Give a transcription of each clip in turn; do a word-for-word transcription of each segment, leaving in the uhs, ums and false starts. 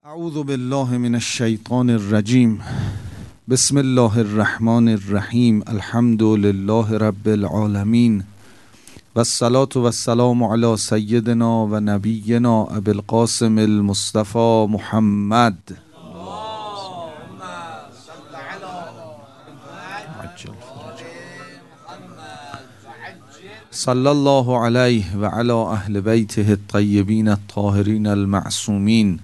اعوذ بالله من الشیطان الرجیم. بسم الله الرحمن الرحیم. الحمد لله رب العالمین و الصلاة و السلام علی سیدنا و نبینا ابی القاسم المصطفى محمد صلی الله علیه و علی اهل بیته الطیبین الطاهرین المعصومین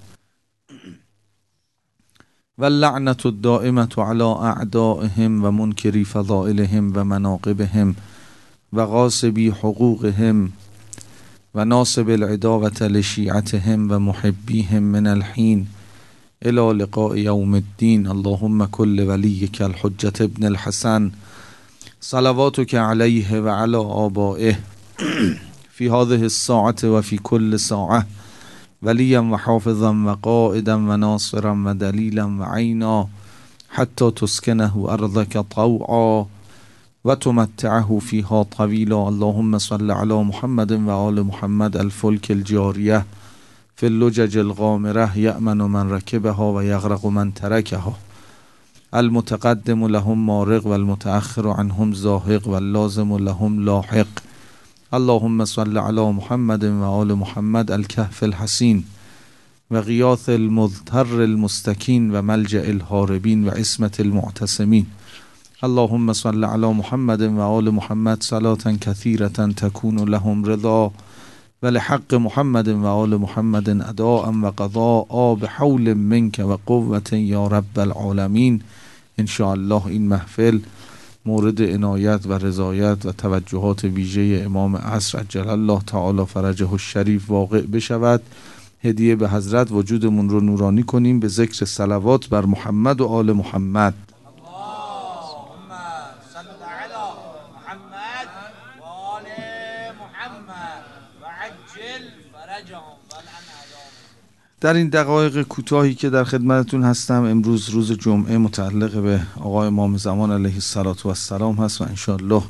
و اللعنة الدائمة على اعدائهم و منکری فضائلهم و مناقبهم و غاصبی حقوقهم و ناصب العداوة لشیعتهم و محبیهم من الحین الى لقاء یوم الدین. اللهم کل ولیک الحجة ابن الحسن صلواتک علیه و علی آبائه فی هذه الساعة و فی کل ساعة ولیا و حافظا و قائدا و ناصرا و دلیلا و عینا حتی تسکنه ارضک طوعا و تمتعه فیها طویلا. اللهم صل علی محمد و آل محمد الفلک الجاریه فی اللجج الغامره یأمن من رکبها و یغرق من ترکها المتقدم لهم مارق و المتأخر عنهم زاهق و اللازم لهم لاحق. اللهم صل علی محمد و آل محمد الکهف الحسین و غیاث المضطر المستکین و ملجأ الهاربین و عصمت المعتصمین. اللهم صل علی محمد و آل محمد صلاة کثیرة تکون لهم رضا و لحق محمد و آل محمد اداء و قضاء بحول منک و قوة یا رب العالمین. ان شاء الله این محفل مورد عنایت و رضایت و توجهات ویژه امام عصر عجل الله تعالی فرجه الشریف واقع بشود. هدیه به حضرت وجودمون رو نورانی کنیم به ذکر صلوات بر محمد و آل محمد. اللهم صل علی محمد و آل محمد و عجل فرجهم و الانعام. در این دقایق کوتاهی که در خدمتتون هستم، امروز روز جمعه متعلق به آقای امام زمان علیه الصلاة و السلام هست و انشاءالله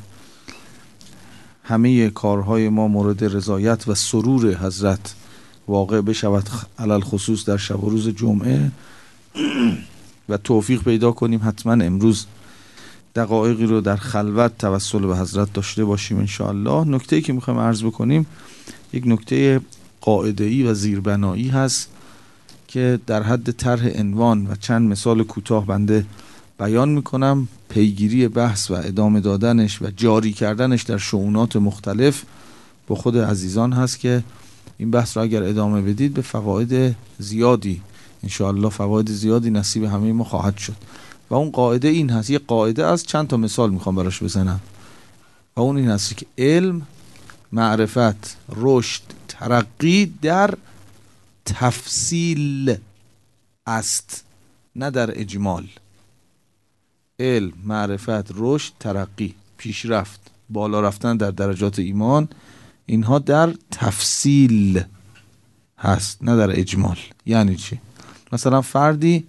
همه کارهای ما مورد رضایت و سرور حضرت واقع بشود، علل خصوص در شب و روز جمعه و توفیق پیدا کنیم حتما امروز دقایقی رو در خلوت توسل به حضرت داشته باشیم انشاءالله. نکته‌ای که میخوایم عرض بکنیم یک نکته قاعده‌ای و زیربنایی هست که در حد طرح عنوان و چند مثال کوتاه بنده بیان میکنم. پیگیری بحث و ادامه دادنش و جاری کردنش در شؤونات مختلف با خود عزیزان هست که این بحث را اگر ادامه بدید به فواید زیادی انشاءالله فواید زیادی نصیب همه ما خواهد شد. و اون قاعده این هست، یک قاعده از چند تا مثال میخوام براش بزنم و اون این هست که علم، معرفت، رشد، ترقی در تفصیل است نه در اجمال. علم، معرفت، رشد، ترقی، پیشرفت، بالا رفتن در درجات ایمان، اینها در تفصیل هست نه در اجمال. یعنی چی؟ مثلا فردی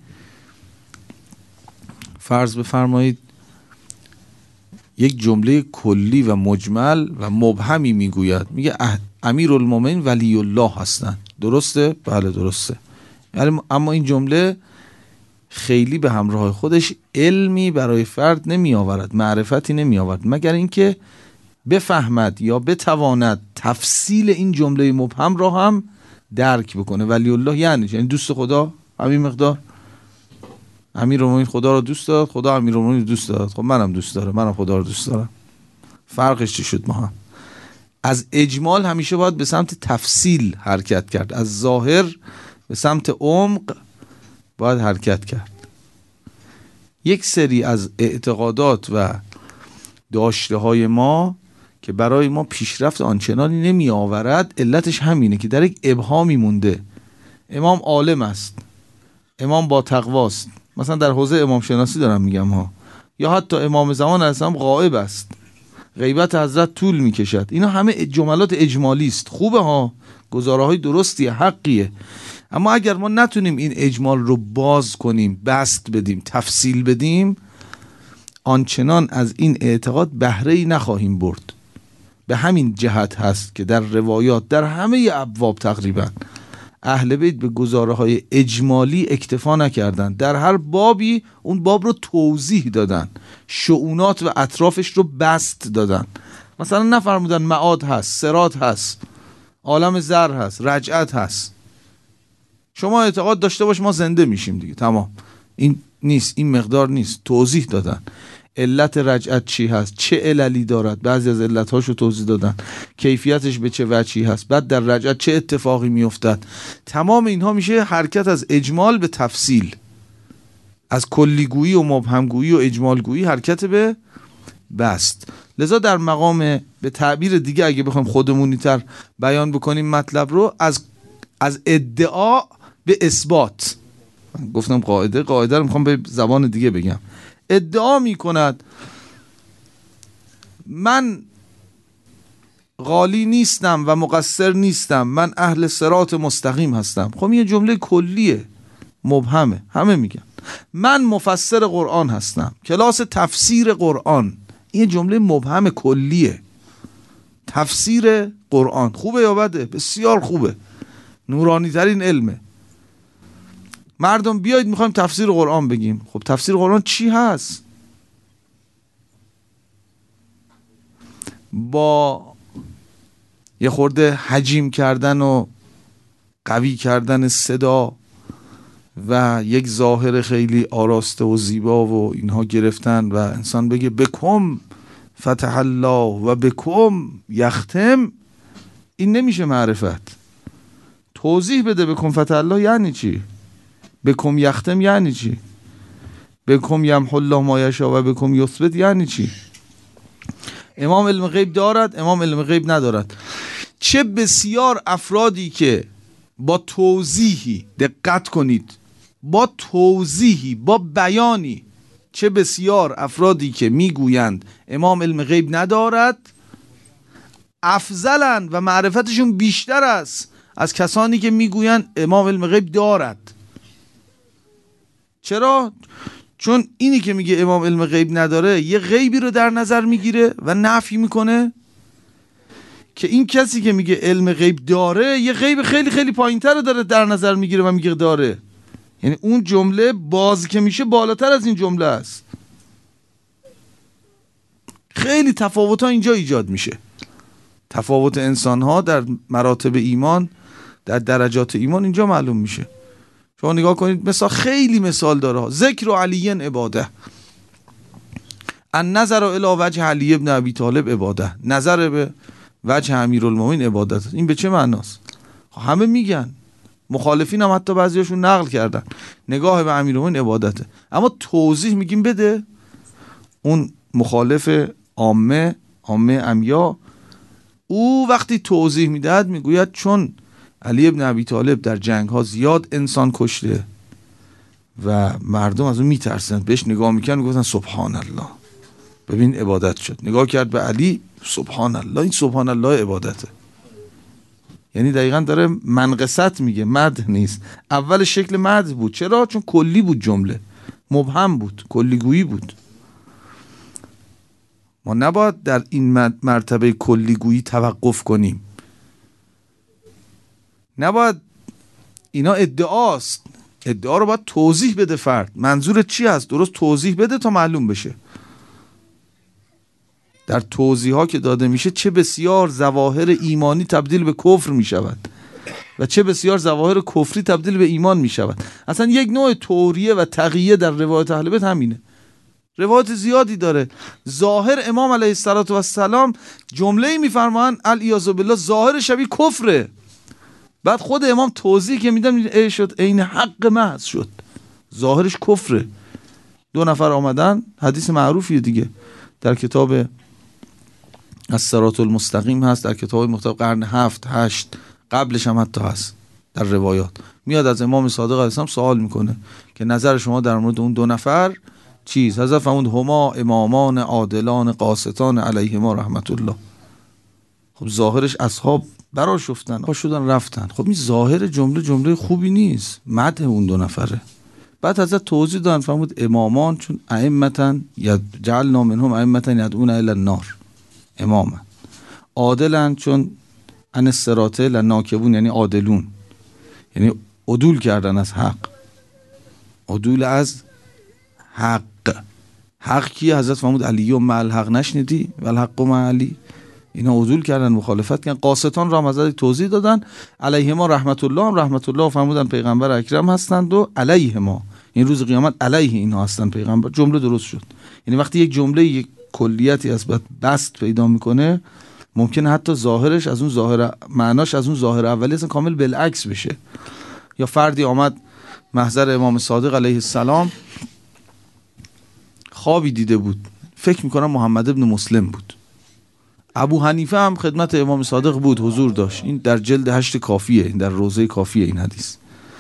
فرض بفرمایید یک جمله کلی و مجمل و مبهمی میگوید، میگه امیرالمومنین ولی الله هستن. درسته؟ بله درسته. یعنی اما این جمله خیلی به همراه خودش علمی برای فرد نمی آورد، معرفتی نمی آورد، مگر اینکه بفهمد یا بتواند تفصیل این جمله مبهم را هم درک بکنه. ولی الله یعنی یعنی دوست خدا همین مقدار. امیرالمومنین خدا رو دوست دارد، خدا امیرالمومنین رو دوست دارد، خب منم دوست دارم، منم خدا رو دوست دارم. فرقش چی شد؟ ما هم از اجمال همیشه باید به سمت تفصیل حرکت کرد، از ظاهر به سمت عمق باید حرکت کرد. یک سری از اعتقادات و داشته های ما که برای ما پیشرفت آنچنانی نمی آورد، علتش همینه که در یک ابهامی مونده. امام عالم است، امام با تقواست، مثلا در حوزه امام شناسی دارم میگم ها، یا حتی امام زمان اسلام غائب است، غیبت حضرت طول میکشد. اینا همه جملات اجمالی است، خوبه ها، گزاره های درستیه، حقیه. اما اگر ما نتونیم این اجمال رو باز کنیم، بست بدیم، تفصیل بدیم، آنچنان از این اعتقاد بهره‌ای نخواهیم برد. به همین جهت هست که در روایات در همه ابواب تقریبا اهل بیت به گزاره های اجمالی اکتفا نکردن، در هر بابی اون باب رو توضیح دادن، شؤونات و اطرافش رو بسط دادن. مثلا نفرمودن معاد هست، صراط هست، عالم زر هست، رجعت هست، شما اعتقاد داشته باش ما زنده میشیم دیگه، تمام. این نیست، این مقدار نیست. توضیح دادن علت رجعت چی هست، چه عللی دارد، بعضی از علتهاشو توضیح دادن، کیفیتش به چه وجهی هست، بعد در رجعت چه اتفاقی میافتد. تمام اینها میشه حرکت از اجمال به تفصیل، از کلیگویی و مبهمگویی و اجمالگویی حرکت به بست. لذا در مقام، به تعبیر دیگه اگه بخوایم خودمونی تر بیان بکنیم مطلب رو، از از ادعا به اثبات. گفتم قاعده قاعده رو میخوام به زبان دیگه بگم. ادعا میکند من غالی نیستم و مقصر نیستم، من اهل صراط مستقیم هستم. خب یه جمله کلیه، مبهمه، همه میگن. من مفسر قرآن هستم، کلاس تفسیر قرآن، این جمله مبهم کلیه. تفسیر قرآن خوبه یا بده؟ بسیار خوبه، نورانی ترین علمه. مردم بیایید میخوایم تفسیر قرآن بگیم. خب تفسیر قرآن چی هست؟ با یه خورده حجیم کردن و قوی کردن صدا و یک ظاهر خیلی آراسته و زیبا و اینها گرفتن و انسان بگه بکم فتح الله و بکم یختم، این نمیشه معرفت. توضیح بده بکم فتح الله یعنی چی، بکم یختم یعنی چی، بکم یمحو الله ما یشاء و بکم یثبت یعنی چی. امام علم غیب دارد، امام علم غیب ندارد. چه بسیار افرادی که با توضیحی، دقت کنید، با توضیحی، با بیانی، چه بسیار افرادی که میگویند امام علم غیب ندارد افضلن و معرفتشون بیشتر است از کسانی که میگویند امام علم غیب دارد. چرا؟ چون اینی که میگه امام علم غیب نداره یه غیبی رو در نظر میگیره و نفی میکنه، که این کسی که میگه علم غیب داره یه غیب خیلی خیلی پایینتر رو داره در نظر میگیره و میگه داره. یعنی اون جمله باز که میشه بالاتر از این جمله است. خیلی تفاوت ها اینجا ایجاد میشه. تفاوت انسان ها در مراتب ایمان، در درجات ایمان اینجا معلوم میشه. شما نگاه کنید، مثلا خیلی مثال داره. ذکر علی عباده، ان نظر الی وجه علی ابن ابی طالب عباده، نظر به وجه امیرالمومنین عبادت. این به چه معناست؟ همه میگن، مخالفین هم حتی بعضیاشون نقل کردن نگاه به امیرالمومنین عبادته، اما توضیح میگیم بده. اون مخالف عامه، عامه عمیا، او وقتی توضیح میدهد میگوید چون علی ابن ابی طالب در جنگ ها زیاد انسان کشته و مردم از اون میترسن، بهش نگاه میکنن میگفتن سبحان الله، ببین عبادت شد. نگاه کرد به علی، سبحان الله، این سبحان الله عبادته. یعنی دقیقا داره منقصت میگه، مدح نیست. اول شکل مدح بود. چرا؟ چون کلی بود، جمله مبهم بود، کلیگویی بود. ما نباید در این مرتبه کلیگویی توقف کنیم. نباید، اینا ادعاست، ادعا رو باید توضیح بده فرد. منظورت چی هست؟ درست توضیح بده تا معلوم بشه. در توضیح ها که داده میشه چه بسیار ظواهر ایمانی تبدیل به کفر میشود و چه بسیار ظواهر کفری تبدیل به ایمان میشود. اصلا یک نوع توریه و تقیه در روایت اهل بیت همینه. روایت زیادی داره. ظاهر امام علیه السلام جمله‌ای میفرمان الیاذ بالله ظاهر شبیه کفره، بعد خود امام توضیح که میدن ای شد عین حق محض شد، ظاهرش کفره. دو نفر آمدن، حدیث معروفیه دیگه، در کتاب الصراط المستقیم هست، در کتاب مختلف قرن هفت هشت، قبلش هم حتی هست در روایات. میاد از امام صادق علیه السلام سوال میکنه که نظر شما در مورد اون دو نفر چیز؟ حضرت فرمود هما امامان عادلان قاسطان علیهما رحمت الله. خب ظاهرش اصحاب برآشفتن، پا شدن رفتن. خب این ظاهر جمله جمله خوبی نیست، مدح اون دو نفره. بعد حضرت توضیح دادن، فرمود امامان چون ائمه جعلنا منهم ائمه یدعون الی النار، اماما. عادلن چون ان الصراط لناکبون، یعنی عادلون، یعنی عدول کردن از حق، عدول از حق. حق کی؟ حضرت فرمود علی و مع الحق، نشنیدی؟ و الحق مع علی. اینا عدول کردن، مخالفت کردن. قاستان را هم حضرت توضیح دادن، علیه ما رحمت الله هم رحمت الله فرمودن پیغمبر اکرم هستند و علیه ما، این روز قیامت علیه اینا هستن پیغمبر. جمله درست شد. یعنی وقتی یک جمله یک کلیتی از بست پیدا میکنه، ممکنه حتی ظاهرش از اون ظاهر معناش از اون ظاهر اولی اصلا کامل بالعکس بشه. یا فردی آمد محضر امام صادق علیه السلام، خوابی دیده بود، فکر میکنم محمد ابن مسلم بود. ابو حنیفه هم خدمت امام صادق بود، حضور داشت. این در جلد هشت کافیه، این در روزه کافیه این حدیث.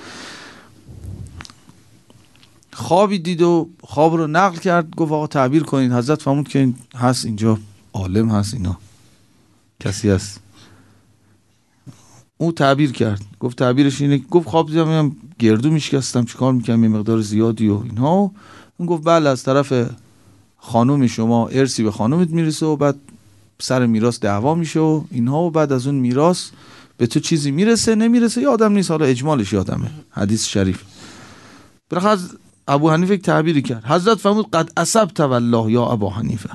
خوابی دید و خواب رو نقل کرد، گفت آقا تعبیر کنین. حضرت فرمود که این هست اینجا عالم هست، اینا کسی هست. او تعبیر کرد، گفت تعبیرش اینه، گفت خواب دیدم میام گردو میشکستم، چیکار میکنم یه مقدار زیادی و اینها. اون گفت بله، از طرف خانوم شما ارثی به خانومت میرسه و بعد سر میراث دعوا میشه و اینها، و بعد از اون میراث به تو چیزی میرسه نمیرسه یادم نیست، حالا اجمالش یادمه، حدیث شریف. بالاخره ابو حنیفه تعبیری کرد، حضرت فرمود قد اصبت والله یا ابو حنیفه.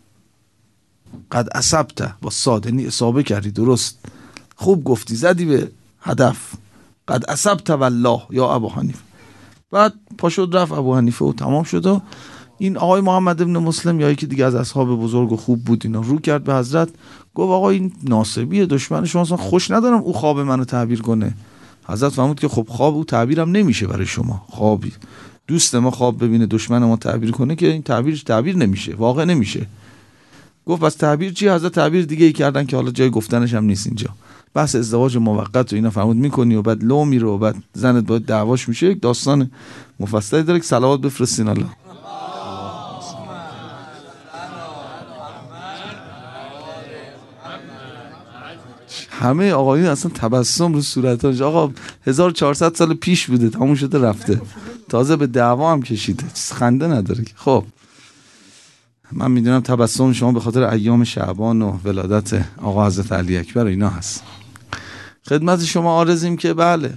قد اصبت با صاد، یعنی اصابه کردی، درست، خوب گفتی، زدی به هدف. قد اصبت والله یا ابو حنیفه. بعد پاشد رفت ابو حنیفه و تمام شد. و این آقای محمد ابن مسلم یا یکی دیگه از اصحاب بزرگ و خوب بود، اینا رو کرد به حضرت، گفت آقا این ناصبیه، دشمن شما، اصلا خوش ندارم او خواب منو تعبیر کنه. حضرت فرمود که خب خواب او تعبیرم نمیشه برای شما. خوابی دوست ما خواب ببینه دشمن ما تعبیر کنه که این تعبیرش تعبیر نمیشه، واقع نمیشه. گفت بس تعبیر چی؟ حضرت تعبیر دیگه ای کردن که حالا جای گفتنش هم نیست اینجا. بحث ازدواج موقت و اینا فرمود میکنی و بعد لو میره و بعد زنت باید دعواش میشه. یک داستان مفصلی داره که صلوات بفرستین الله. همه آقایون اصلا تبسم رو صورتاش. آقا هزار و چهارصد سال پیش بوده، تموم شده رفته، تازه به دعوا هم کشیده، خنده نداره. خب من میدونم تبسم شما به خاطر ایام شعبان و ولادت آقا حضرت علی اکبر اینا هست. خدمت شما عارضیم که بله،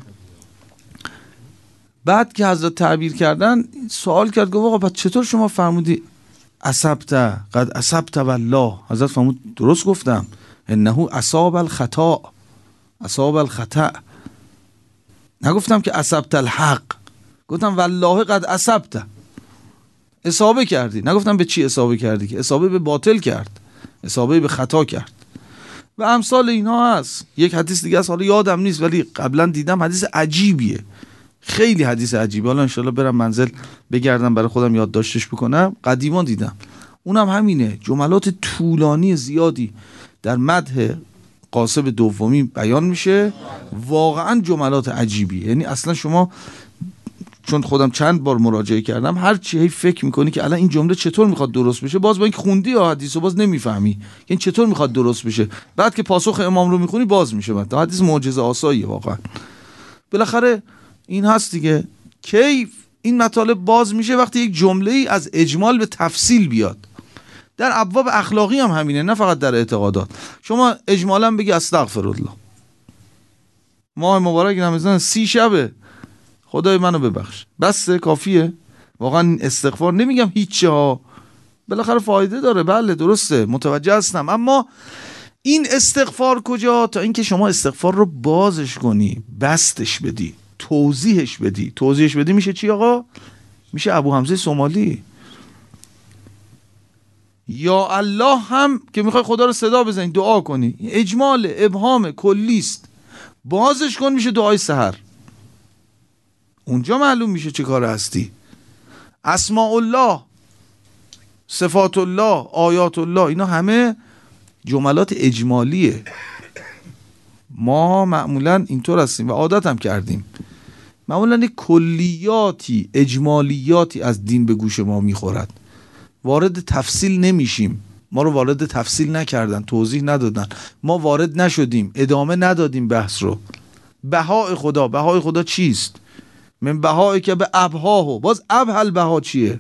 بعد که حضرت تعبیر کردن سوال کرد، گفت آقا بعد چطور شما فرمودی اصبت قد اصبت والله؟ حضرت فرمود درست گفتم، انه اصاب الخطا، اصاب الخطا. نگفتم که اصبت الحق، گفتم والله قد اصبت، اصابه کردی. نگفتم به چی اصابه کردی، که اصابه به باطل کرد، اصابه به خطا کرد و امثال اینها هست. یک حدیث دیگه است، حالا یادم نیست ولی قبلا دیدم، حدیث عجیبیه، خیلی حدیث عجیبه. حالا انشالله برم منزل بگردم برای خودم یادداشتش بکنم، قدیما دیدم. اونم همینه، جملات طولانی زیادی در مدح قاسم دومی بیان میشه، واقعا جملات عجیبی. یعنی اصلا شما، چون خودم چند بار مراجعه کردم، هر چی هی فکر میکنی که الان این جمله چطور میخواد درست بشه، باز با اینکه خوندی یا حدیثو باز نمیفهمی این چطور میخواد درست بشه. بعد که پاسخ امام رو میخونی باز میشه. بعد حدیث معجزه آساییه واقعا. بالاخره این هست دیگه، کیف این مطالب باز میشه وقتی یک جمله ای از اجمال به تفصیل بیاد. در ابواب اخلاقی هم همینه، نه فقط در اعتقادات. شما اجمالا بگی استغفرالله، ماه مبارک رمضان سی شبه، خدای منو ببخش، بس کافیه. واقعا استغفار نمیگم هیچ ها، بالاخره فایده داره، بله درسته، متوجه هستم، اما این استغفار کجا؟ تا اینکه شما استغفار رو بازش کنی، بستش بدی، توضیحش بدی. توضیحش بدی میشه چی آقا؟ میشه ابو حمزه سومالی. یا الله هم که میخوای خدا رو صدا بزنی دعا کنی، اجمال ابهام کلیست، بازش کن میشه دعای سحر. اونجا معلوم میشه چه کار هستی. اسماء الله، صفات الله، آیات الله، اینا همه جملات اجمالیه. ما معمولا اینطور هستیم و عادت هم کردیم، معمولا کلیاتی اجمالیاتی از دین به گوش ما میخورد، وارد تفصیل نمیشیم. ما رو وارد تفصیل نکردن، توضیح ندادن، ما وارد نشدیم، ادامه ندادیم بحث رو. بهای خدا، بهای خدا چیست؟ من بهایی که به ابهاه، باز ابهل بها چیه؟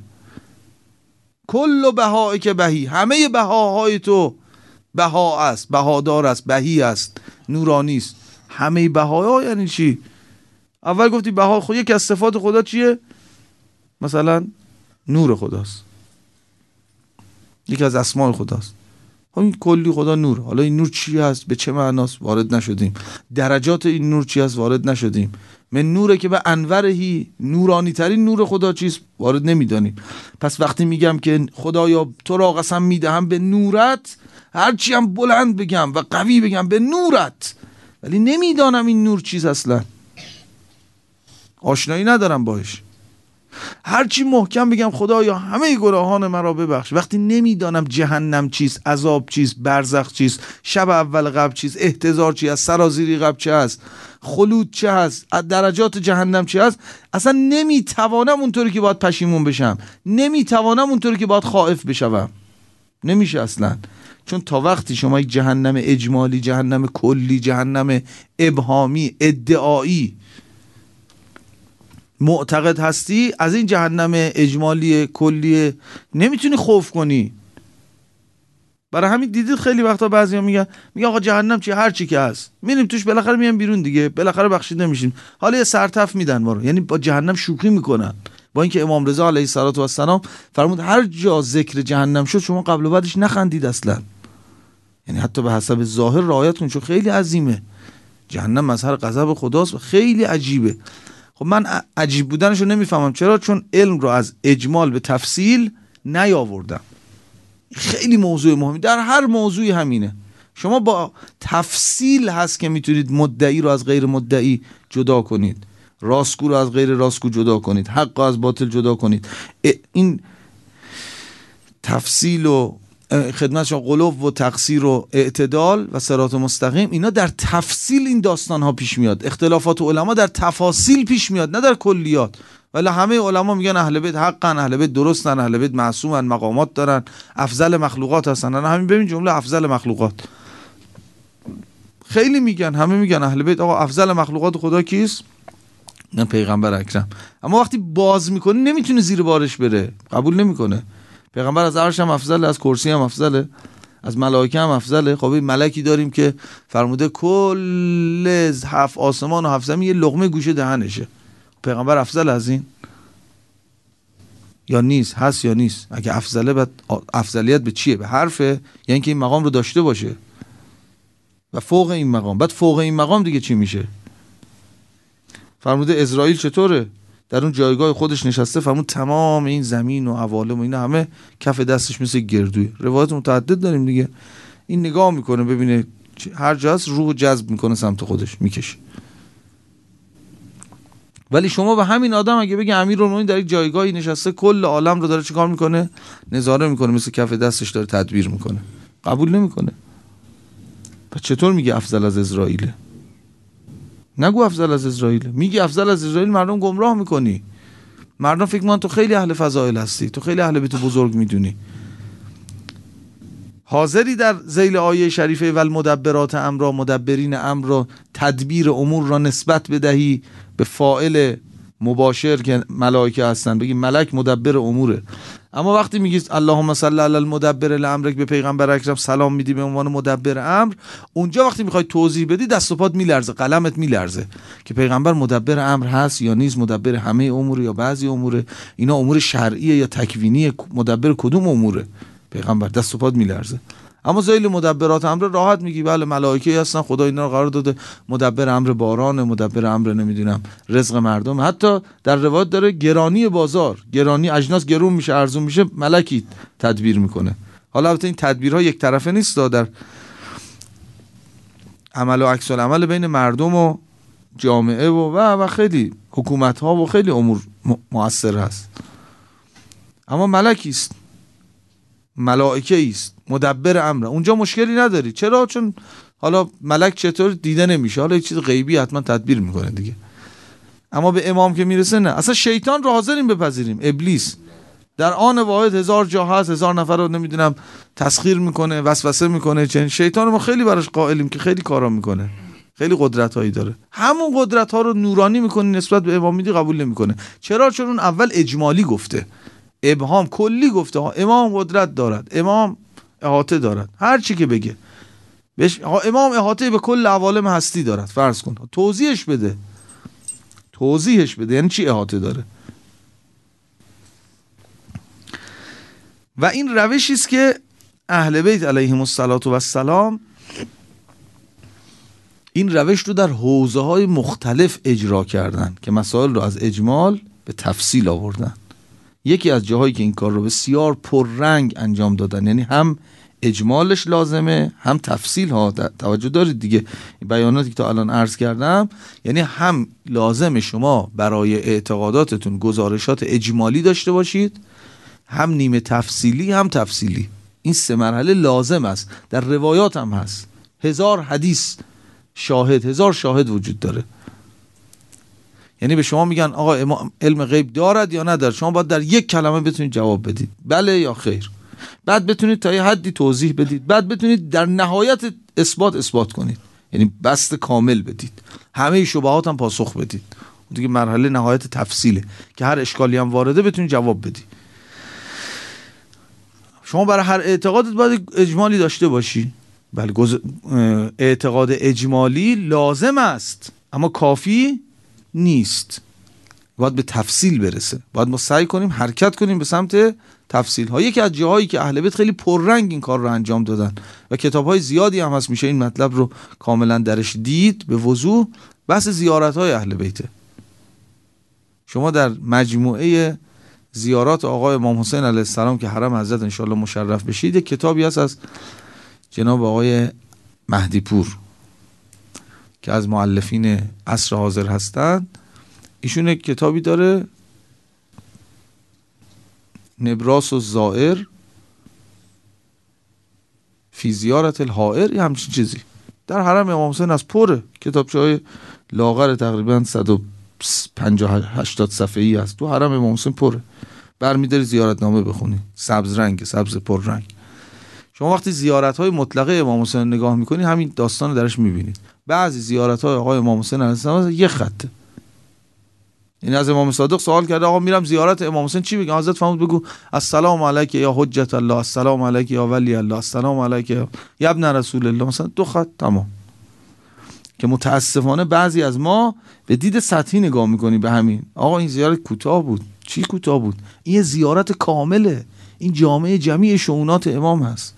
کل بهایی که بهی، همه بهاهای تو بها است، بهادار است، بهی است، نورانی است. همه بهاها یعنی چی؟ اول گفتی بها خود یکی از صفات خدا چیه؟ مثلا نور خداست، یکی از اسماء خداست. همین کلی خدا نور. حالا این نور چی هست، به چه معناست، وارد نشدیم. درجات این نور چی هست، وارد نشدیم. من نوره که به انورهی، نورانی ترین نور خدا چیست، وارد نمیدانیم. پس وقتی میگم که خدایا تو را قسم میدهم به نورت، هرچی هم بلند بگم و قوی بگم به نورت، ولی نمیدانم این نور چیز، اصلا آشنایی ندارم باش. هرچی محکم بگم خدایا همه گناهان مرا ببخش، وقتی نمیدانم جهنم چیست، عذاب چیست، برزخ چیست، شب اول قبر چیست، احتضار چی است، سرازیری قبر چه است، خلود چه هست، درجات جهنم چه هست، اصلا نمیتوانم اونطوری که باید پشیمون بشم، نمیتوانم اونطوری که باید خائف بشم. نمیشه اصلا. چون تا وقتی شما یک جهنم اجمالی، جهنم کلی، جهنم ابهامی، ادعایی معتقد هستی، از این جهنم اجمالی کلی نمیتونی خوف کنی. برای همین دیدید خیلی وقتا بعضیا میگن میگن آقا جهنم چی، هر چی که هست میریم توش، بالاخره میام بیرون دیگه، بالاخره بخشیده میشیم. حالا یه سرتف میدن ما رو، یعنی با جهنم شوخی میکنن. با اینکه امام رضا علیه السلام فرمود هر جا ذکر جهنم شد شما قبل و بعدش نخندید اصلا، یعنی حتی به حسب ظاهر رعایت کن، چون خیلی عظیمه. جهنم مظهر غضب خداست و خیلی عجیبه. خب من عجیب بودنشو نمیفهمم. چرا؟ چون علم رو از اجمال به تفصیل نیاوردم. خیلی موضوع مهمی، در هر موضوعی همینه. شما با تفصیل هست که میتونید مدعی رو از غیر مدعی جدا کنید، راستگو رو از غیر راستگو جدا کنید، حق رو از باطل جدا کنید. این تفصیل و خدمتشون قلوب و تقصیر و اعتدال و صراط مستقیم، اینا در تفصیل این داستان ها پیش میاد. اختلافات علما در تفاصیل پیش میاد، نه در کلیات. ولی همه علما میگن اهل بیت حقن، اهل بیت درستن، اهل بیت معصومن، مقامات دارن، افضل مخلوقات هستن. نه همین ببین جمله افضل مخلوقات خیلی میگن، همه میگن اهل بیت آقا افضل مخلوقات خدا کیست؟ نه پیغمبر اکرم. اما وقتی باز میکنی نمیتونه زیر بارش بره، قبول نمیکنه. پیغمبر از عرش هم افضله، از کرسی هم افضله، از ملائکه هم افضله. خب این ملکی داریم که فرموده کل هفت آسمان و هفت زمین یه لقمه گوشه دهنشه. پیغمبر افضل از این یا نیست؟ هست یا نیست؟ اگه افضله، بعد افضلیت به چیه؟ به حرفه، یعنی یعنی که این مقام رو داشته باشه و فوق این مقام. بعد فوق این مقام دیگه چی میشه؟ فرموده اسرائیل چطوره؟ در اون جایگاه خودش نشسته، فرمود تمام این زمین و عوالم و اینا همه کف دستش مثل گردوی. روایت متعدد داریم دیگه. این نگاه میکنه ببینه هر جا هست روح جذب میکنه سمت خودش میکشه. ولی شما به همین آدم اگه بگی امیرالمومنین در یک جایگاهی نشسته کل عالم رو داره چیکار میکنه؟ نظاره میکنه، مثل کف دستش داره تدبیر میکنه، قبول نمیکنه. پس چطور میگه افضل از اسرائیل؟ نگو افضل از اسرائیل، میگی افضل از اسرائیل، مردم گمراه میکنی. مردم فکر میکنن تو خیلی اهل فضائل هستی، تو خیلی اهل بیت بزرگ میدونی. حاضری در ذیل آیه شریفه والمدبرات امر، مدبرین امر را، تدبیر امور را نسبت بدهی به فاعل مباشر که ملائکه هستن، بگی ملک مدبر اموره. اما وقتی میگی اللهم صل علی المدبر الامر، به پیغمبر اکرم سلام میدی به عنوان مدبر امر، اونجا وقتی میخوای توضیح بدی دست و پات میلرزه، قلمت میلرزه که پیغمبر مدبر امر هست یا نیست، مدبر همه امور یا بعضی امور، اینا امور شرعیه یا تکوینیه، مدبر کدوم اموره؟ پیغمبر دست و پات میلرزه. اما ذیل مدبرات امر راحت میگی بله ملائکه هستن، خدا اینا رو قرار داده مدبر امر باران، مدبر امر نمیدونم رزق مردم. حتی در روایت داره گرانی بازار، گرانی اجناس گرون میشه، ارزون میشه، ملکی تدبیر میکنه. حالا البته این تدبیرها یک طرفه نیست، در عمل و عکس العمل بین مردم و جامعه و و, و خیلی حکومت ها و خیلی امور مؤثر هست. اما ملکی است، ملائکه است، مدبر امر، اونجا مشکلی نداری. چرا؟ چون حالا ملک چطور دیده نمیشه، حالا یه چیز غیبی حتما تدبیر میکنه دیگه. اما به امام که میرسه نه، اصلا شیطان رو حاضریم بپذیریم. ابلیس در آن واحد هزار جا هست، هزار نفر رو نمیدونم تسخیر میکنه، وسوسه میکنه. چنین شیطان رو ما خیلی براش قائلیم که خیلی کارا میکنه، خیلی قدرت هایی داره. همون قدرت ها رو نورانی میکنه نسبت به امام میدی، قبول نمیکنه. چرا؟ چون اون اول اجمالی گفته، ابهام کلی گفته ها. امام قدرت دارد، امام احاطه دارد، هر چی که بگه بهش امام احاطه به کل عوالم هستی دارد، فرض کن توضیحش بده. توضیحش بده یعنی چی احاطه داره. و این روشی است که اهل بیت علیهم السلام این روش رو در حوزه های مختلف اجرا کردن که مسائل رو از اجمال به تفصیل آوردن. یکی از جاهایی که این کار رو بسیار پررنگ انجام دادن، یعنی هم اجمالش لازمه هم تفصیل ها. توجه دارید دیگه بیاناتی که تا الان عرض کردم، یعنی هم لازمه شما برای اعتقاداتتون گزارشات اجمالی داشته باشید، هم نیمه تفصیلی هم تفصیلی. این سه مرحله لازم است. در روایات هم هست، هزار حدیث شاهد هزار شاهد وجود داره. یعنی به شما میگن آقا علم غیب دارد یا ندارد، شما باید در یک کلمه بتونید جواب بدید بله یا خیر، بعد بتونید تا یه حدی توضیح بدید، بعد بتونید در نهایت اثبات اثبات کنید، یعنی بست کامل بدید، همه شبهات هم پاسخ بدید. دیگه مرحله نهایت تفصیله که هر اشکالی هم وارده بتونید جواب بدید. شما برای هر اعتقادت باید اجمالی داشته باشی. بله گز... اعتقاد اجمالی لازم است اما کافی نیست، باید به تفصیل برسه. باید ما سعی کنیم حرکت کنیم به سمت تفصیل ها. یکی از جاهایی که اهل بیت خیلی پررنگ این کار رو انجام دادن و کتاب های زیادی هم هست میشه این مطلب رو کاملا درش دید به وضوح، بحث زیارت های اهل بیته. شما در مجموعه زیارات آقای امام حسین علیه السلام که حرم حضرت انشاءالله مشرف بشید، یک کتابی هست از جناب آقای مهدی پور که از مؤلفین عصر حاضر هستند. ایشون یک کتابی داره نبراس الزائر فی زیارت الحائر، یه همچین چیزی. در حرم امام حسین از پره کتابچه‌های لاغر تقریبا صد و پنجاه هشتاد صفحه‌ای است، تو حرم امام حسین پره. برمی‌داری زیارتنامه بخونی، سبز رنگ، سبز پر رنگ. شما وقتی زیارت‌های مطلقه امام حسین نگاه می‌کنی همین داستان درش می‌بینید. بعضی زیارت‌های آقای امام حسین علیه السلام یک خطه. این از امام صادق سوال کرده آقا میرم زیارت امام حسین چی بگم؟ حضرت فرمود بگو السلام علیک یا حجت الله، السلام علیک یا ولی الله، السلام علیک یا ابن رسول الله، مثلا دو خط تمام. که متاسفانه بعضی از ما به دید سطحی نگاه میکنیم به همین. آقا این زیارت کوتاه بود. چی کوتاه بود؟ این زیارت کامله، این جامعه جمعی شؤونات امام هست.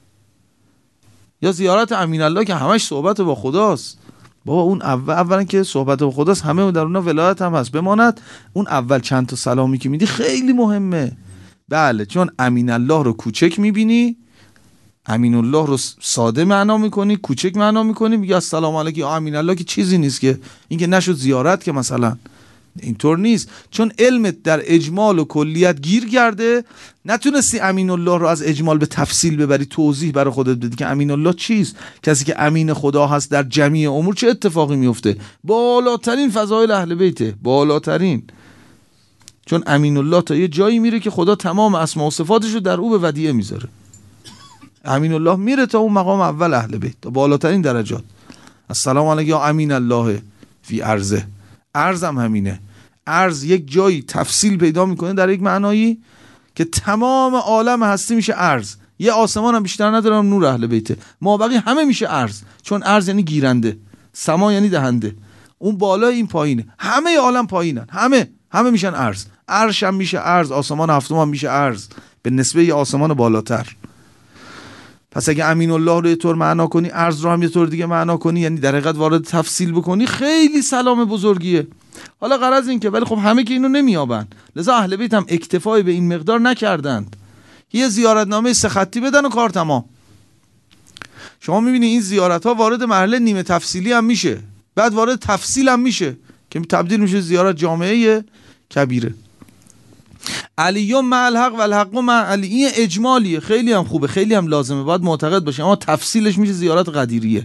یا زیارت امین الله که همش صحبت با خداست. بابا اون اول اولا که صحبت با خداست، همه در اونها ولایت هم هست. بماند اون اول چند تا سلامی که میدی خیلی مهمه. بله چون امین الله رو کوچک میبینی، امین الله رو ساده معنا میکنی، کوچک معنا میکنی، میگی السلام علیکم امین الله که چیزی نیست که، این که نشد زیارت که مثلا. اینطور نیست. چون علمت در اجمال و کلیت گیر کرده، نتونستی امین الله رو از اجمال به تفصیل ببری، توضیح برای خودت بدی که امین الله چیست. کسی که امین خدا هست در جمیع امور چه اتفاقی میفته؟ بالاترین فضایل اهل بیته، بالاترین. چون امین الله تا یه جایی میره که خدا تمام اسما و صفاتش رو در او به ودیعه میذاره. امین الله میره تا اون مقام اول اهل بیت، تا بالاترین درجات. السلام علیکم یا امین الله فی ارضه. ارز هم همینه. ارز یک جایی تفصیل پیدا میکنه در یک معنایی که تمام عالم هستی میشه ارز. یه آسمان هم بیشتر ندارم نور اهل بیته، ما بقیه همه میشه ارز. چون ارز یعنی گیرنده، سما یعنی دهنده. اون بالا این پایینه، همه عالم پایینن، همه همه میشن ارز. عرش هم میشه ارز، آسمان هفتم هم میشه ارز به نسبه یه آسمان بالاتر. پس اگه امین الله رو یه طور معنا کنی، ارز رو هم یه طور دیگه معنا کنی، یعنی در حقیقت وارد تفصیل بکنی، خیلی سلام بزرگیه. حالا غرض این که ولی خب همه که اینو نمیابن، لذا اهل بیت هم اکتفای به این مقدار نکردند. یه زیارتنامه سه خطی بدن و کار تمام. شما میبینی این زیارت ها وارد مرحله نیمه تفصیلی هم میشه، بعد وارد تفصیل هم میشه که تبدیل میشه زیارت جامعه کبیره. علیوم مع الحق و الحق مع علی. این اجمالیه، خیلی هم خوبه، خیلی هم لازمه، باید معتقد باشه، اما تفصیلش میشه زیارت قدیریه.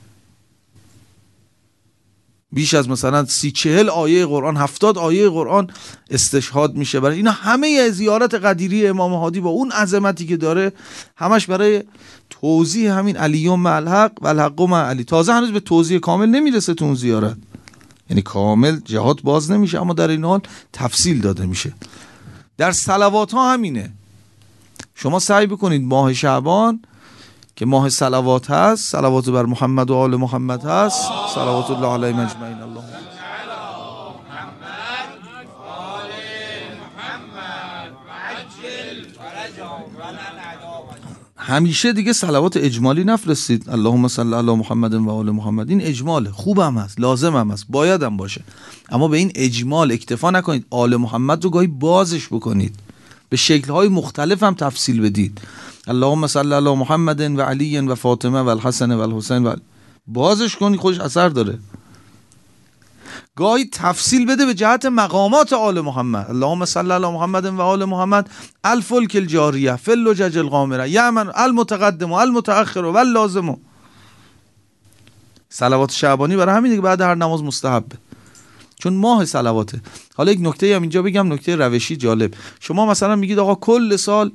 بیش از مثلا سی چهل آیه قرآن، هفتاد آیه قرآن استشهاد میشه برای اینا. همه زیارت قدیری امام هادی با اون عظمتی که داره، همش برای توضیح همین علیوم مع الحق و الحق مع علی. تازه هنوز به توضیح کامل نمیرسه تو اون زیارت، یعنی کامل جهات باز نمیشه، اما در این حال تفصیل داده میشه. در صلوات ها همینه. شما سعی بکنید ماه شعبان که ماه صلوات هست، صلوات بر محمد و آل محمد هست، صلوات الله علیهم اجمعین. اللهم فرجهم ولن اعدامهم. همیشه دیگه صلوات اجمالی نفرستید، اللهم صل علی محمد و آل محمد. این اجماله، خوبم هست، لازم هم هست، باید هم باشه، اما به این اجمال اکتفا نکنید. آل محمد رو گاهی بازش بکنید، به شکل‌های مختلف هم تفصیل بدید. اللهم صل علی محمد و علی و فاطمه و الحسن و الحسین و بازش کنی، خودش اثر داره. گاهی تفصیل بده به جهت مقامات آل محمد. اللهم صل علی محمد و آل محمد الفلک الجاریه فی اللجج الغامره یمن المتقدم و المتأخر و اللازم. صلوات شعبانی برای همین دیگه بعد هر نماز مستحبه، چون ماه صلواته. حالا یک نکته هم اینجا بگم، نکته روشی جالب. شما مثلا میگید آقا کل سال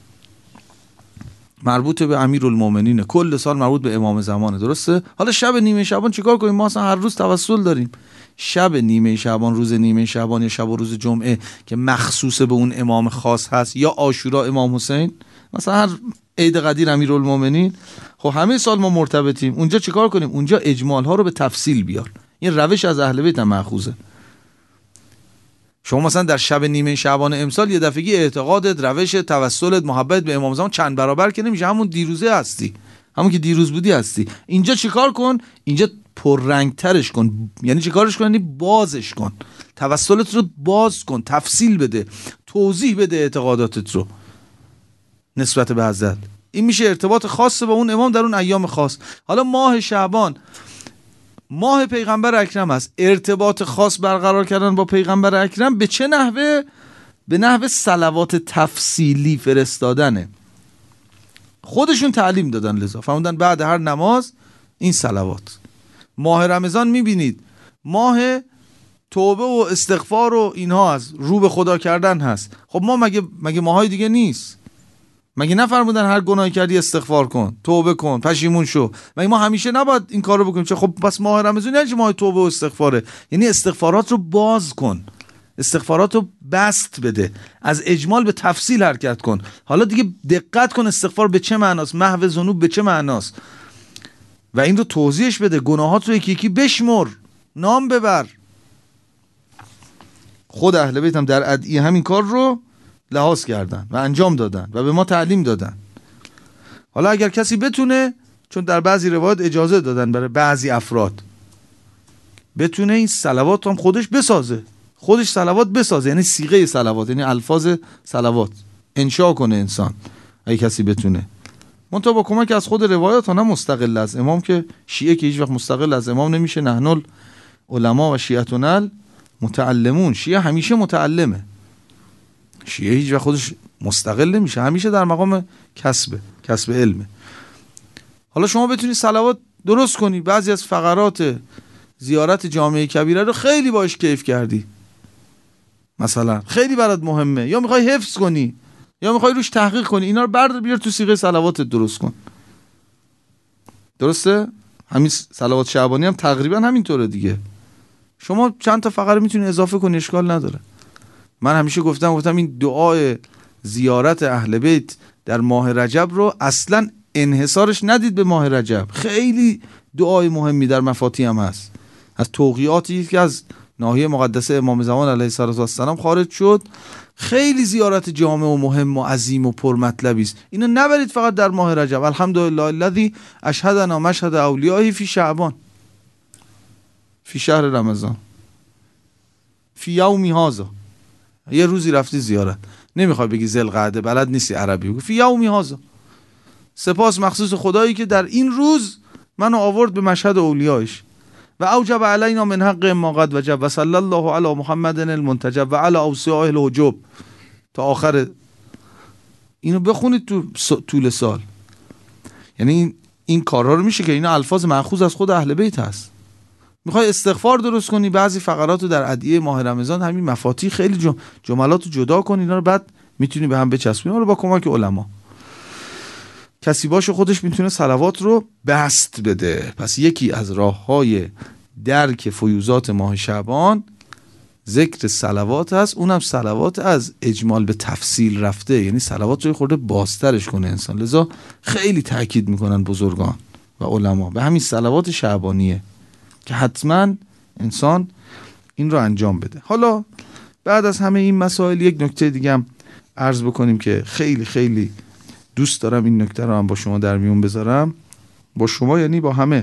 مربوط به امیرالمومنینه، کل سال مربوط به امام زمانه، درسته؟ حالا شب نیمه شعبان چیکار کنیم؟ ما اصلا هر روز توسل داریم. شب نیمه شعبان، روز نیمه شعبان یا شب و روز جمعه که مخصوص به اون امام خاص هست، یا عاشورا امام حسین، مثلا هر عید قدیر امیرالمومنین، خب همه سال ما مرتبطیم. اونجا چیکار کنیم؟ اونجا اجمال ها رو به تفصیل بیار. این روش از اهل بیت هم مأخوذه. شما مثلا در شب نیمه شعبان امسال یه دفعگی اعتقادت، روش توسلت، محبت به امام زمان چند برابر که نمیشه، همون دیروزه هستی، همون که دیروز بودی هستی. اینجا چیکار کن؟ اینجا پررنگ ترش کن. یعنی چیکارش کن؟ یعنی بازش کن، توسلت رو باز کن، تفصیل بده، توضیح بده اعتقاداتت رو نسبت به حضرت. این میشه ارتباط خاص با اون امام در اون ایام خاص. حالا ماه شعبان ماه پیغمبر اکرم است، ارتباط خاص برقرار کردن با پیغمبر اکرم به چه نحوه؟ به نحوه صلوات تفصیلی فرستادنه. خودشون تعلیم دادن، لذا فرمودن بعد هر نماز این صلوات. ماه رمضان میبینید ماه توبه و استغفار و اینها هست، رو به خدا کردن هست. خب ما مگه مگه ماهای دیگه نیست؟ مگه نفرمودن هر گناهی کردی استغفار کن، توبه کن، پشیمون شو؟ مگه ما همیشه نباید این کارو بکنیم؟ چه خب پس ماه رمضان یعنی ماه توبه و استغفاره، یعنی استغفارات رو باز کن، استغفارات رو بست بده، از اجمال به تفصیل حرکت کن. حالا دیگه دقت کن استغفار به چه معناست، محو ذنوب به چه معناست، و این رو توضیحش بده. گناهات رو یکی یکی بشمر، نام ببر. خود اهل بیت هم در ادعیه همین کار رو لحاظ کردن و انجام دادن و به ما تعلیم دادن. حالا اگر کسی بتونه، چون در بعضی روایات اجازه دادن برای بعضی افراد بتونه این صلوات هم خودش بسازه، خودش صلوات بسازه، یعنی صیغه صلوات، یعنی الفاظ صلوات انشا کنه انسان، اگه کسی بتونه. منتها با کمک از خود روایات ها، نه مستقل از امام، که شیعه که هیچ وقت مستقل از امام نمیشه. نحن علما و شیعتون متعلمون. شیعه همیشه متعلمه، شیعه هیچ وقت خودش مستقل نمیشه، همیشه در مقام کسبه، کسب علمه. حالا شما بتونی صلوات درست کنی، بعضی از فقرات زیارت جامعه کبیره رو خیلی باش کیف کردی، مثلا خیلی برات مهمه، یا میخوای حفظ کنی یا میخوای روش تحقیق کنی، اینا رو بردار بیار تو صیغه صلوات درست کن. درسته؟ همین صلوات شعبانی هم تقریبا همینطوره دیگه. شما چند تا فقره میتونی اضافه کنی، اشکال نداره. من همیشه گفتم گفتم این دعای زیارت اهل بیت در ماه رجب رو اصلا انحصارش ندید به ماه رجب. خیلی دعای مهمی در مفاتی هم هست، از توقیاتی که از ناحیه مقدسه امام زمان علیه السلام خارج شد. خیلی زیارت جامع و مهم و عظیم و پرمطلبی است. اینو نبرید فقط در ماه رجب. الحمدلله الذی اشهدنا مشهد اولیائه فی شعبان فی شهر رمضان فی یومی هذا. یه روزی رفتی زیارت، نمیخوای بگی ذوالقعده، بلد نیستی عربی، بگو فی یومی هذا. سپاس مخصوص خدایی که در این روز منو آورد به مشهد اولیایش. و اوجب علینا من حق ما قد وجب و صلی الله علی محمد المنتجب و علی اوصیاء الحجب تا آخر. اینو بخونید تو طول سال. یعنی این, این کارها رو میشه که اینا الفاظ مأخوذ از خود اهل بیت هست. میخوای استغفار درست کنی، بعضی فقرات رو در ادعیه ماه رمضان، همین مفاتیح خیلی جم... جملات رو جدا کن، اینا رو بعد میتونی به هم بچسبونی. رو با کمک علما کسی باشه خودش میتونه صلوات رو بست بده. پس یکی از راههای درک فیوزات ماه شعبان ذکر صلوات هست، اونم صلوات از اجمال به تفصیل رفته، یعنی صلوات رو خورده بازترش کنه انسان. لذا خیلی تاکید میکنن بزرگان و علما به همین صلوات شعبانیه که حتما انسان این رو انجام بده. حالا بعد از همه این مسائل یک نکته دیگه هم عرض بکنیم که خیلی خیلی دوست دارم این نکته رو هم با شما در میون بذارم، با شما یعنی با همه،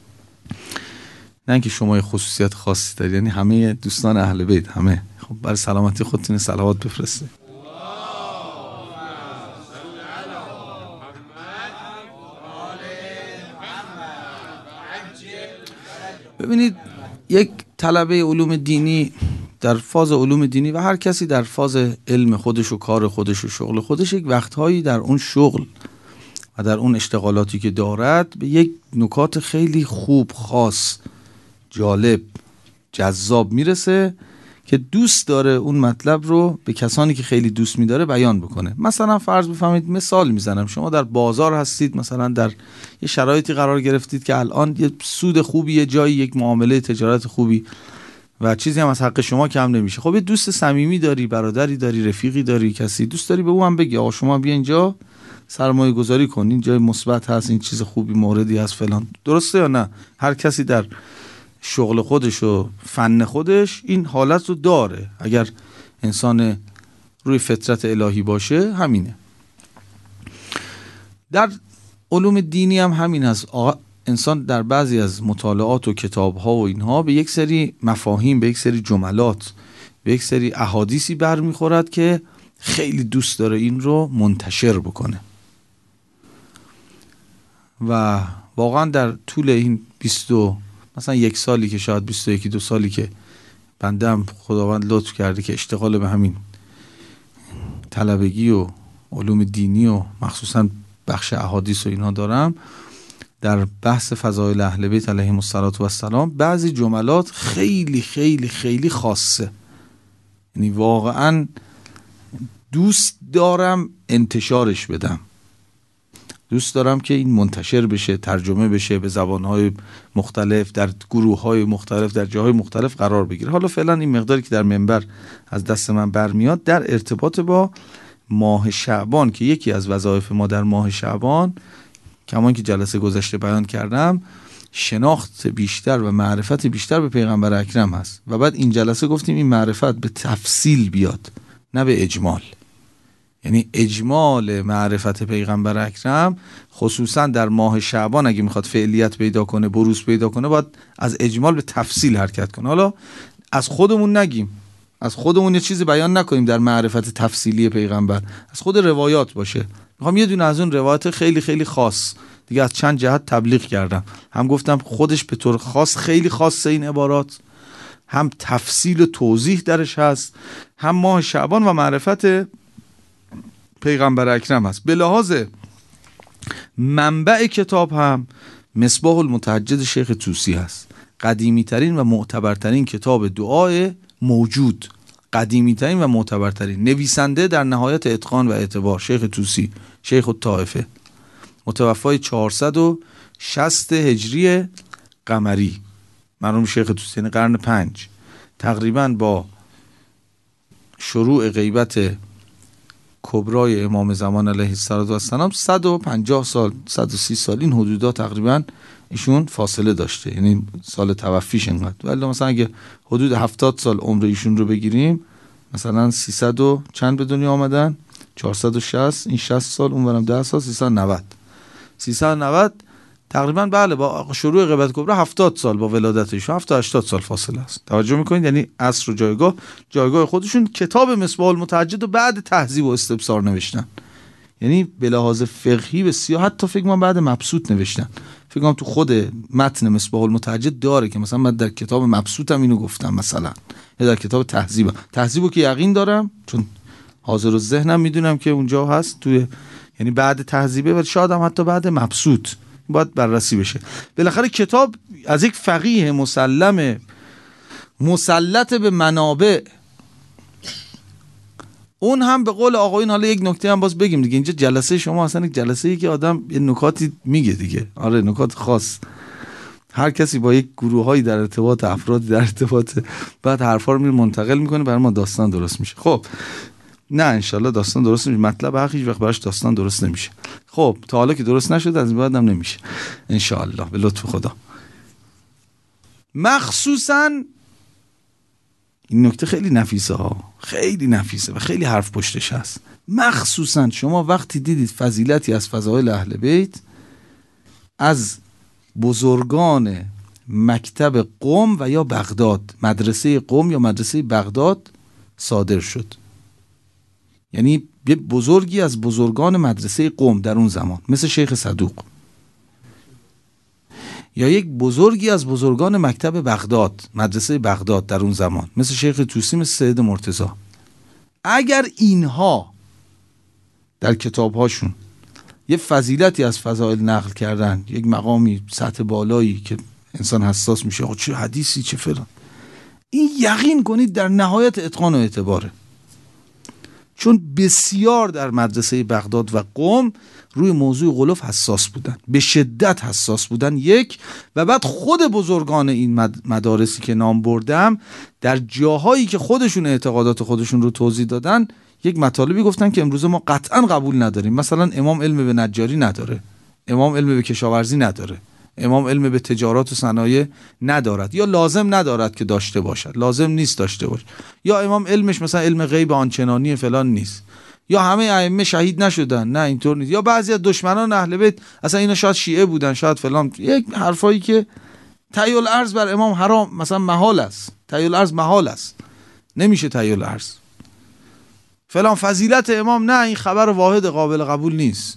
نه اینکه شما یه خصوصیت خاصی دارید، یعنی همه دوستان اهل بیت همه. خب برای سلامتی خودتون صلوات بفرسته. ببینید یک طلبه علوم دینی در فاز علوم دینی و هر کسی در فاز علم خودش و کار خودش و شغل خودش یک وقتهایی در اون شغل و در اون اشتغالاتی که دارد به یک نکات خیلی خوب، خاص، جالب، جذاب میرسه که دوست داره اون مطلب رو به کسانی که خیلی دوست میداره بیان بکنه. مثلا فرض بفهمید، مثال میزنم، شما در بازار هستید، مثلا در یه شرایطی قرار گرفتید که الان یه سود خوبی، یه جایی، یک معامله تجارت خوبی و چیزی هم از حق شما کم نمیشه. خب یه دوست صمیمی داری، برادری داری، رفیقی داری، کسی دوست داری به اون هم بگی آقا شما بیا اینجا سرمایه گذاری کن، این جای مثبت هست، این چیز خوبی، موردی هست فلان. درسته یا نه؟ هر کسی در شغل خودش و فن خودش این حالت رو داره. اگر انسان روی فطرت الهی باشه همینه. در علوم دینی هم همین هست. انسان در بعضی از مطالعات و کتاب‌ها و اینها به یک سری مفاهیم، به یک سری جملات، به یک سری احادیثی برمیخورد که خیلی دوست داره این رو منتشر بکنه و واقعا در طول این بیست مثلا یک سالی که شاید بیست و یک دو سالی که بندم خداوند لطف کرده که اشتغال به همین طلبگی و علوم دینی و مخصوصا بخش احادیث و اینها دارم، در بحث فضایل اهل بیت علیهم السلام بعضی جملات خیلی خیلی خیلی خاصه، یعنی واقعا دوست دارم انتشارش بدم، دوست دارم که این منتشر بشه، ترجمه بشه به زبانهای مختلف، در گروههای مختلف، در جاهای مختلف قرار بگیره. حالا فعلا این مقداری که در منبر از دست من برمیاد در ارتباط با ماه شعبان که یکی از وظایف ما در ماه شعبان، کمان که جلسه گذشته بیان کردم، شناخت بیشتر و معرفت بیشتر به پیغمبر اکرم هست و بعد این جلسه گفتیم این معرفت به تفصیل بیاد نه به اجمال، یعنی اجمال معرفت پیغمبر اکرم خصوصا در ماه شعبان اگه میخواد فعلیت پیدا کنه، بروز پیدا کنه، باید از اجمال به تفصیل حرکت کنه. حالا از خودمون نگیم، از خودمون یه چیزی بیان نکنیم در معرفت تفصیلی پیغمبر، از خود روایات باشه. میخوام یه دونه از اون روایات خیلی خیلی خاص دیگه از چند جهت تبلیغ کردم، هم گفتم خودش به طور خاص خیلی خاصه این عبارات، هم تفصیل و توضیح درش هست، هم ماه شعبان و معرفت پیغمبر اکرم هست. به لحاظ منبع کتاب هم مصباح المتهجد شیخ طوسی هست، قدیمی ترین و معتبرترین کتاب دعای موجود، قدیمی ترین و معتبرترین، نویسنده در نهایت اتقان و اعتبار شیخ طوسی، شیخ الطائفه، متوفای چهارصد و شصت هجری قمری، مرحوم شیخ طوسی، یعنی قرن پنج، تقریبا با شروع غیبت کبرای امام زمان علیه السلام صد و پنجاه سال، صد و سی سال، این حدودا تقریبا ایشون فاصله داشته، یعنی سال توفیش انقدر. ولی مثلا اگه حدود هفتاد سال عمر ایشون رو بگیریم، مثلا سیصد و چند به دنیا آمدن، چهارصد و شصت، این شصت سال، اون برم ده سال، سیصد و نود، سیصد و نود تقریبا، بله با شروع غیبت کبرا هفتاد سال با ولادت ایشون، هفتاد هشتاد سال فاصله است. توجه میکنید؟ یعنی عصر و جایگاه جایگاه خودشون. کتاب مصباح المتهجد رو بعد تهذیب و استبصار نوشتن، یعنی به لحاظ فقهی بسیار، حتی فکر کنم بعد مبسوط نوشتن. فکر کنم تو خود متن مصباح المتهجد داره که مثلا من در کتاب مبسوطم اینو گفتم مثلا، یا در کتاب تهذیب. تهذیبو که یقین دارم چون حاضر الذهنم، میدونم که اونجا هست توی، یعنی بعد تهذیبه و شاید هم حتی بعد مبسوط باید بررسی بشه. بالاخره کتاب از یک فقیه مسلم مسلط به منابع، اون هم به قول آقایون. حالا یک نکته هم باز بگیم دیگه، اینجا جلسه شما اصلا یک جلسه ای که آدم یه نکاتی میگه دیگه، آره نکات خاص، هر کسی با یک گروهایی در ارتباط، افرادی در ارتباط، بعد حرفا رو میره منتقل میکنه، برای ما داستان درست میشه. خب نه انشالله داستان درست نمیشه، مطلب حق هیچ وقت براش داستان درست نمیشه. خب تا حالا که درست نشد، از این بعد هم نمیشه انشالله به لطف خدا. مخصوصا این نکته خیلی نفیسه ها، خیلی نفیسه و خیلی حرف پشتش هست. مخصوصا شما وقتی دیدید فضیلتی از فضائل اهل بیت از بزرگان مکتب قم و یا بغداد، مدرسه قم یا مدرسه بغداد صادر شد، یعنی یه بزرگی از بزرگان مدرسه قم در اون زمان مثل شیخ صدوق، یا یک بزرگی از بزرگان مکتب بغداد، مدرسه بغداد در اون زمان مثل شیخ طوسی، مثل سید مرتضی، اگر اینها در کتابهاشون یه فضیلتی از فضائل نقل کردن، یک مقامی سطح بالایی که انسان حساس میشه آقا چه حدیثی چه فلان، این یقین کنید در نهایت اتقان و اعتباره، چون بسیار در مدرسه بغداد و قم روی موضوع غلوف حساس بودن، به شدت حساس بودن. یک و بعد خود بزرگان این مدارسی که نام بردم در جاهایی که خودشون اعتقادات خودشون رو توضیح دادن یک مطالبی گفتن که امروز ما قطعا قبول نداریم. مثلا امام علم به نجاری نداره، امام علم به کشاورزی نداره، امام علم به تجارات و صنایع ندارد یا لازم ندارد که داشته باشد، لازم نیست داشته باشه، یا امام علمش مثلا علم غیب آنچنانی فلان نیست، یا همه ائمه شهید نشدن، نه اینطور نیست، یا بعضی از دشمنان اهل بیت اصلا اینا شاید شیعه بودن، شاید فلان، یک حرفایی که تحیل ارز بر امام حرام مثلا محال است، تحیل ارز محال است، نمیشه تحیل ارز فلان فضیلت امام، نه این خبر واحد قابل قبول نیست.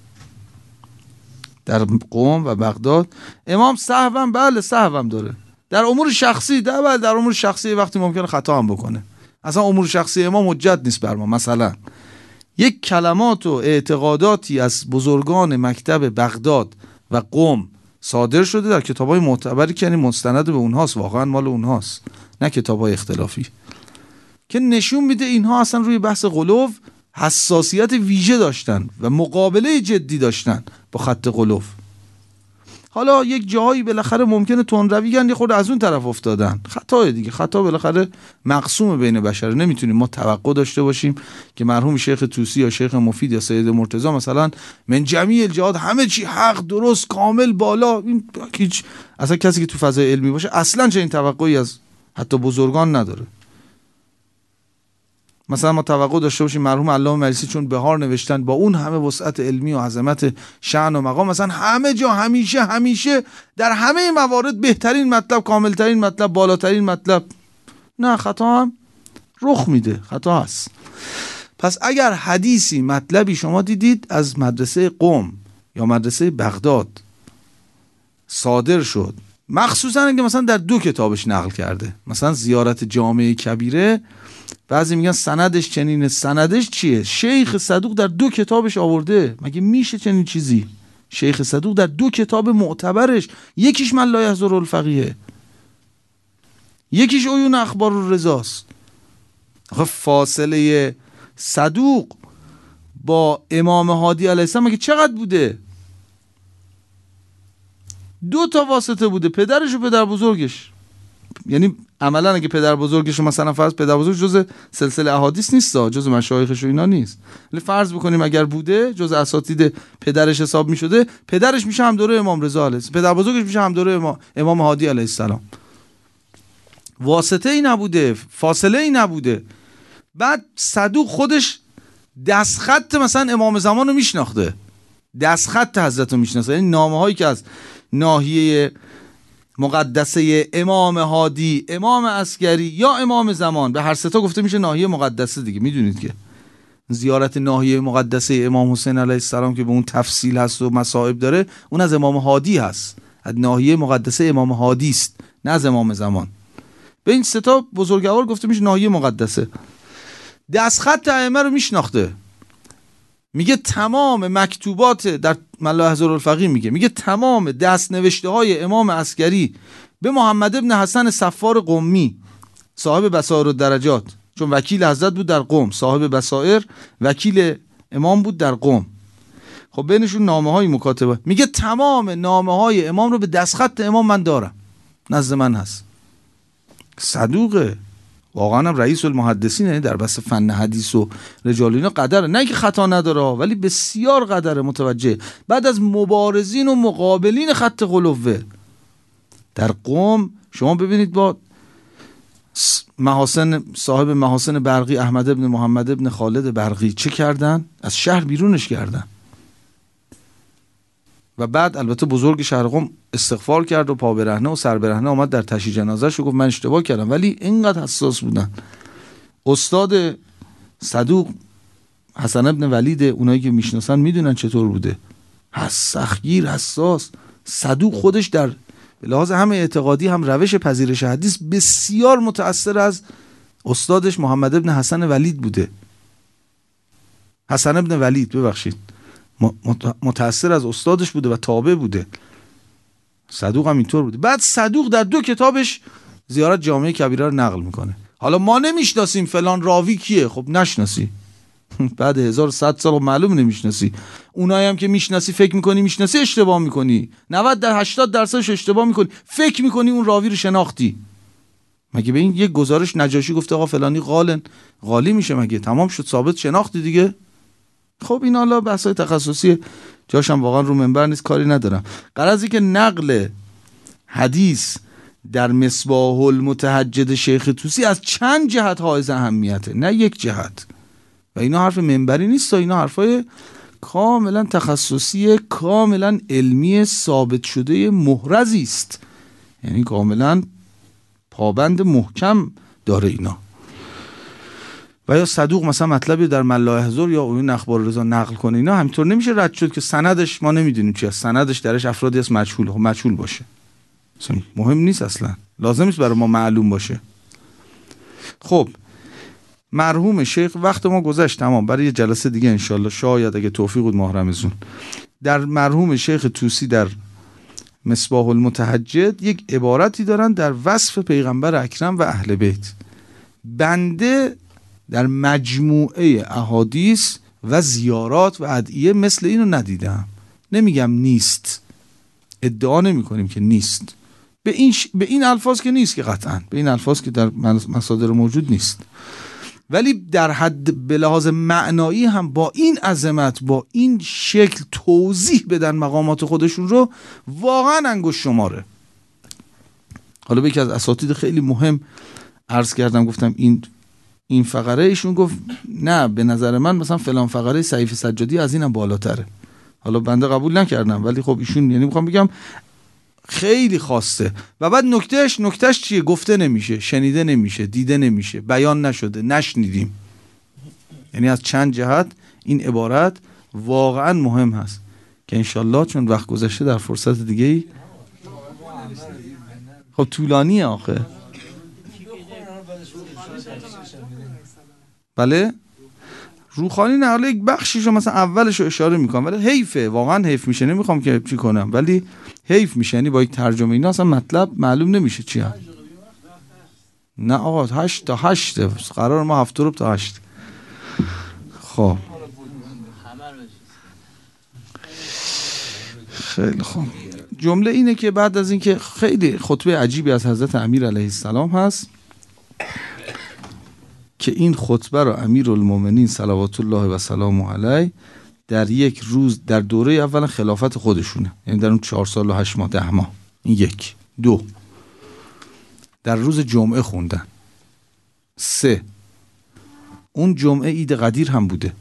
در قم و بغداد امام سهوم، بله سهوم داره در امور شخصی، ده بله در امور شخصی وقتی ممکنه خطا هم بکنه، اصلا امور شخصی امام حجت نیست بر ما. مثلا یک کلمات و اعتقاداتی از بزرگان مکتب بغداد و قم صادر شده در کتاب‌های معتبری که یعنی مستند به اونهاست، واقعا مال اونهاست، نه کتاب‌های اختلافی، که نشون میده اینها اصلا روی بحث غلو حساسیت ویژه داشتن و مقابله جدی داشتن با خط غلو. حالا یک جاهایی بالاخره ممکنه تندرویگن، یه خورده از اون طرف افتادن، خطای دیگه، خطا بالاخره مقسوم بین بشر، نمیتونیم ما توقع داشته باشیم که مرحوم شیخ طوسی یا شیخ مفید یا سید مرتضی مثلا من جمیع الجهات همه چی حق درست کامل بالا، این هیچ اصلا کسی که تو فضای علمی باشه اصلا چه این توقعی از حتی بزرگان نداره. مثلا ما توقع داشته باشیم مرحوم علامه مجلسی چون بهار نوشتن با اون همه وسعت علمی و عظمت شأن و مقام، مثلا همه جا همیشه همیشه در همه موارد بهترین مطلب، کاملترین مطلب، بالاترین مطلب، نه، خطا هم رخ میده، خطا هست. پس اگر حدیثی مطلبی شما دیدید از مدرسه قم یا مدرسه بغداد صادر شد، مخصوصا اگه مثلا در دو کتابش نقل کرده، مثلا زیارت جامع کبیره، بعضی میگن سندش چنینه، سندش چیه؟ شیخ صدوق در دو کتابش آورده، مگه میشه چنین چیزی؟ شیخ صدوق در دو کتاب معتبرش، یکیش من لا یحضر الفقیه، یکیش عیون اخبار الرضاست. آخه فاصله صدوق با امام هادی علیه السلام مگه چقدر بوده؟ دو تا واسطه بوده، پدرش و پدر بزرگش. یعنی عملا اگه پدر بزرگش مثلا فرض پدر بزرگ جز سلسله احادیث نیست، جز مشایخش و اینا نیست، ولی فرض بکنیم اگر بوده جز اساتید پدرش حساب میشده، پدرش میشه هم دوره امام رضا علیه السلام، پدر بزرگش میشه هم دوره امام, امام هادی علیه السلام. واسطه ای نبوده، فاصله ای نبوده. بعد صدوق خودش دستخط مثلا امام زمان رو میشناخته، دستخط حضرت رو میشناخته، یعنی نامه هایی که از ناحیه مقدسه امام هادی، امام عسکری یا امام زمان، به هر سه تا گفته میشه ناحیه مقدسه دیگه، میدونید که زیارت ناحیه مقدسه امام حسین علیه السلام که به اون تفصیل هست و مصائب داره، اون از امام هادی هست، از ناحیه مقدسه امام هادی است، نه از امام زمان. به این سه تا بزرگوار گفته میشه ناحیه مقدسه. دستخط ائمه رو میشناخته، میگه تمام مکتوبات در من لا یحضر الفقیه، میگه میگه تمام دست نوشته های امام عسکری به محمد ابن حسن صفار قمی صاحب بصائر الدرجات، چون وکیل حضرت بود در قم، صاحب بصائر وکیل امام بود در قم، خب بینشون نامه های مکاتبه، میگه تمام نامه های امام رو به دستخط امام من دارم، نزد من هست. صدوقه، واقعا هم رئیس المحدثینه در بحث فن حدیث و رجال اینا قدره، نه که خطا نداره ولی بسیار قدره، متوجه. بعد از مبارزین و مقابلین خط غلوه در قم، شما ببینید با محاسن صاحب محاسن برقی احمد ابن محمد ابن خالد برقی چه کردن؟ از شهر بیرونش کردن و بعد البته بزرگ شهر قم استغفار کرد و پا برهنه و سر برهنه آمد در تشییع جنازه‌اش و گفت من اشتباه کردم، ولی اینقدر حساس بودن. استاد صدوق حسن ابن ولید، اونایی که میشناسن میدونن چطور بوده، سختگیر، حساس. صدوق خودش در به لحاظ هم اعتقادی هم روش پذیرش حدیث بسیار متأثر از استادش محمد ابن حسن ولید بوده. حسن ابن ولید ببخشید متأثر از استادش بوده و تابع بوده. صدوق هم اینطور بوده. بعد صدوق در دو کتابش زیارت جامعه کبیره رو نقل میکنه. حالا ما نمیشناسیم فلان راوی کیه، خب نشناسی. بعد هزار و صد سال معلوم نمیشناسی. اونایی هم که میشناسی فکر میکنی میشناسی، اشتباه میکنی. نود در هشتاد درصدش اشتباه میکنی. فکر میکنی اون راوی رو شناختی. مگه به این یک گزارش نجاشی گفته آقا فلانی قالن قالی میشه، مگه تمام شد ثابت شناختی دیگه؟ خب این حالا بحثای تخصصی جاشم واقعا رو منبر نیست، کاری ندارم. غرضی که نقل حدیث در مصباح المتهجد شیخ طوسی از چند جهت حائز اهمیته، نه یک جهت. و اینا حرف منبری نیست، اینا حرفای کاملا تخصصی، کاملا علمی، ثابت شده، محرزی است. یعنی کاملا پابند محکم داره اینا. و یا صدوق مثلا مطلبی در ملاحظور یا اون اخبار رضا نقل کنه، اینا همینطور نمیشه رد شد که سندش ما نمیدونیم چی است، سندش درش افرادی است مجهول، خب مجهول باشه مهم نیست، اصلا لازم نیست برای ما معلوم باشه. خب مرحوم شیخ، وقت ما گذشت تمام، برای یه جلسه دیگه انشالله شاید اگه توفیق بود ماه رمضان. در مرحوم شیخ طوسی در مصباح المتهجد یک عبارتی دارن در وصف پیغمبر اکرم و اهل بیت. بنده در مجموعه احادیث و زیارات و ادعیه مثل اینو ندیدم. نمیگم نیست، ادعا نمی کنیم که نیست، به این, ش... به این الفاظ که نیست، که قطعا به این الفاظ که در مصادر موجود نیست، ولی در حد به لحاظ معنایی هم با این عظمت، با این شکل توضیح بدن مقامات خودشون رو، واقعا انگشت شماره. حالا به یکی از اساتید خیلی مهم عرض کردم، گفتم این این فقره، ایشون گفت نه به نظر من مثلا فلان فقره سیف سجادی از اینم بالاتره. حالا بنده قبول نکردم، ولی خب ایشون، یعنی میخوام بگم خیلی خواسته. و بعد نکتهش نکتهش چیه؟ گفته نمیشه، شنیده نمیشه، دیده نمیشه، بیان نشده، نشنیدیم. یعنی از چند جهت این عبارت واقعا مهم هست که انشالله چون وقت گذشته در فرصت دیگه ای. خب طولانیه آخه. بله روخانی نه، حالا یک بخشیشو مثلا اولشو اشاره میکنم، ولی حیفه، واقعا حیف میشه، نمیخوام که چی کنم ولی حیف میشه. یعنی با یک ترجمه اینا اصلا مطلب معلوم نمیشه چی هم. نه آقا هشت تا هشت قرار ما هفت رو تا هشت. خب خیلی خوب. جمله اینه که بعد از اینکه خیلی خطبه عجیبی از حضرت امیر علیه السلام هست که این خطبه رو امیرالمومنین صلوات الله و سلامه علیه در یک روز در دوره اول خلافت خودشونه، یعنی در اون چهار سال و هشت ماه ده ماه، این یک. دو، در روز جمعه خوندن. سه، اون جمعه عید قدیر هم بوده.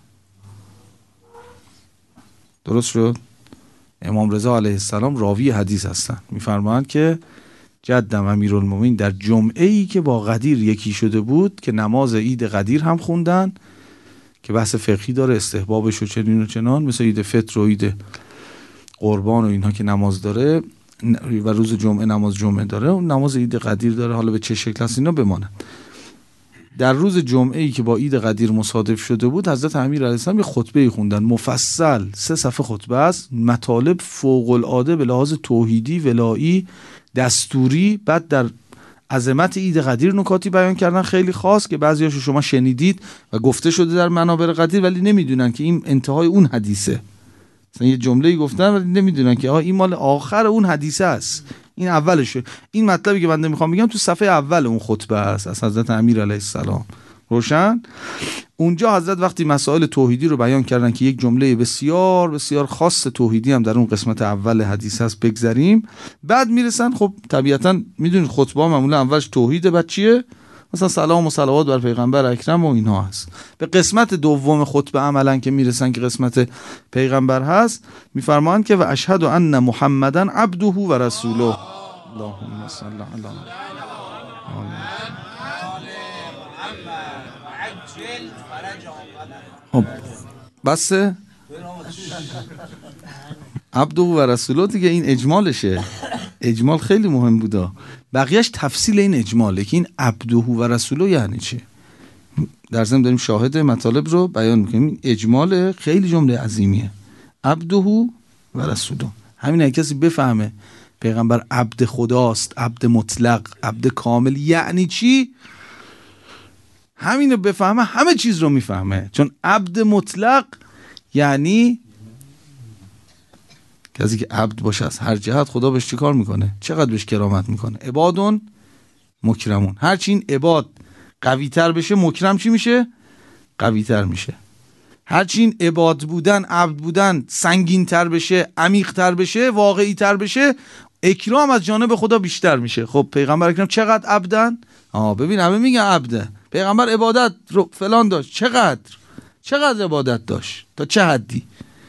درست شد؟ امام رضا علیه السلام راوی حدیث هستن، میفرمایند که جدم امیرالمومنین در جمعه ای که با قدیر یکی شده بود که نماز عید قدیر هم خوندن که بحث فقهی داره، استحبابش و چنین و چنان، مثل عید فطر و عید قربان و اینها که نماز داره و روز جمعه نماز جمعه داره، اون نماز عید قدیر داره. حالا به چه شکل هست اینا بمانه. در روز جمعه ای که با عید قدیر مصادف شده بود، حضرت امیر علیه السلام یه خطبه خوندن مفصل، سه صفحه خطبه است، مطالب فوق العاده به لحاظ توحیدی، ولایی، دستوری. بعد در عظمت عید قدیر نکاتی بیان کردن خیلی خاص که بعضیاشو شما شنیدید و گفته شده در منابر قدیر، ولی نمیدونن که این انتهای اون حدیثه. مثلا یه جمله‌ای گفتن ولی نمیدونن که آها این مال آخر اون حدیثه است، این اولشه. این مطلبی که بنده میخوام بگم تو صفحه اول اون خطبه است از حضرت امیر علیه السلام روشن؟ اونجا حضرت وقتی مسائل توحیدی رو بیان کردن که یک جمله بسیار بسیار خاص توحیدی هم در اون قسمت اول حدیث هست بگذریم، بعد میرسن خب طبیعتا میدونید خطبه ها معمولا اولش توحیده، بعد چیه؟ مثلا سلام و صلوات بر پیغمبر اکرم و اینها هست. به قسمت دوم خطبه عملا که میرسن که قسمت پیغمبر هست، میفرمایند که و اشهد ان محمدن عبده و رسوله. اللهم صل علی خب بس عبده و رسوله دیگه، این اجمالشه. اجمال خیلی مهم بوده، بقیهش تفصیل این اجماله که این عبده و رسوله یعنی چی. در ضمن داریم شاهد مطالب رو بیان میکنیم. این اجمال خیلی جمله عظیمیه، عبده و رسوله. همین اگه کسی بفهمه پیغمبر عبد خداست، عبد مطلق، عبد کامل یعنی چی، همینو بفهمه همه چیز رو میفهمه. چون عبد مطلق یعنی کسی که عبد باشه از هر جهت، خدا بهش چی کار میکنه؟ چقدر بهش کرامت میکنه. عبادون مکرمون. هرچی این عباد قوی تر بشه، مکرم چی میشه؟ قوی تر میشه. هرچی این عباد بودن، عبد بودن سنگین تر بشه، عمیق تر بشه، واقعی تر بشه، اکرام از جانب خدا بیشتر میشه. خب پیغمبر اکرام چقدر عبدن؟ آه ببین همه میگن عبده. پیغمبر عبادت رو فلان داشت، چقدر چقدر عبادت داشت، تا چه حدی؟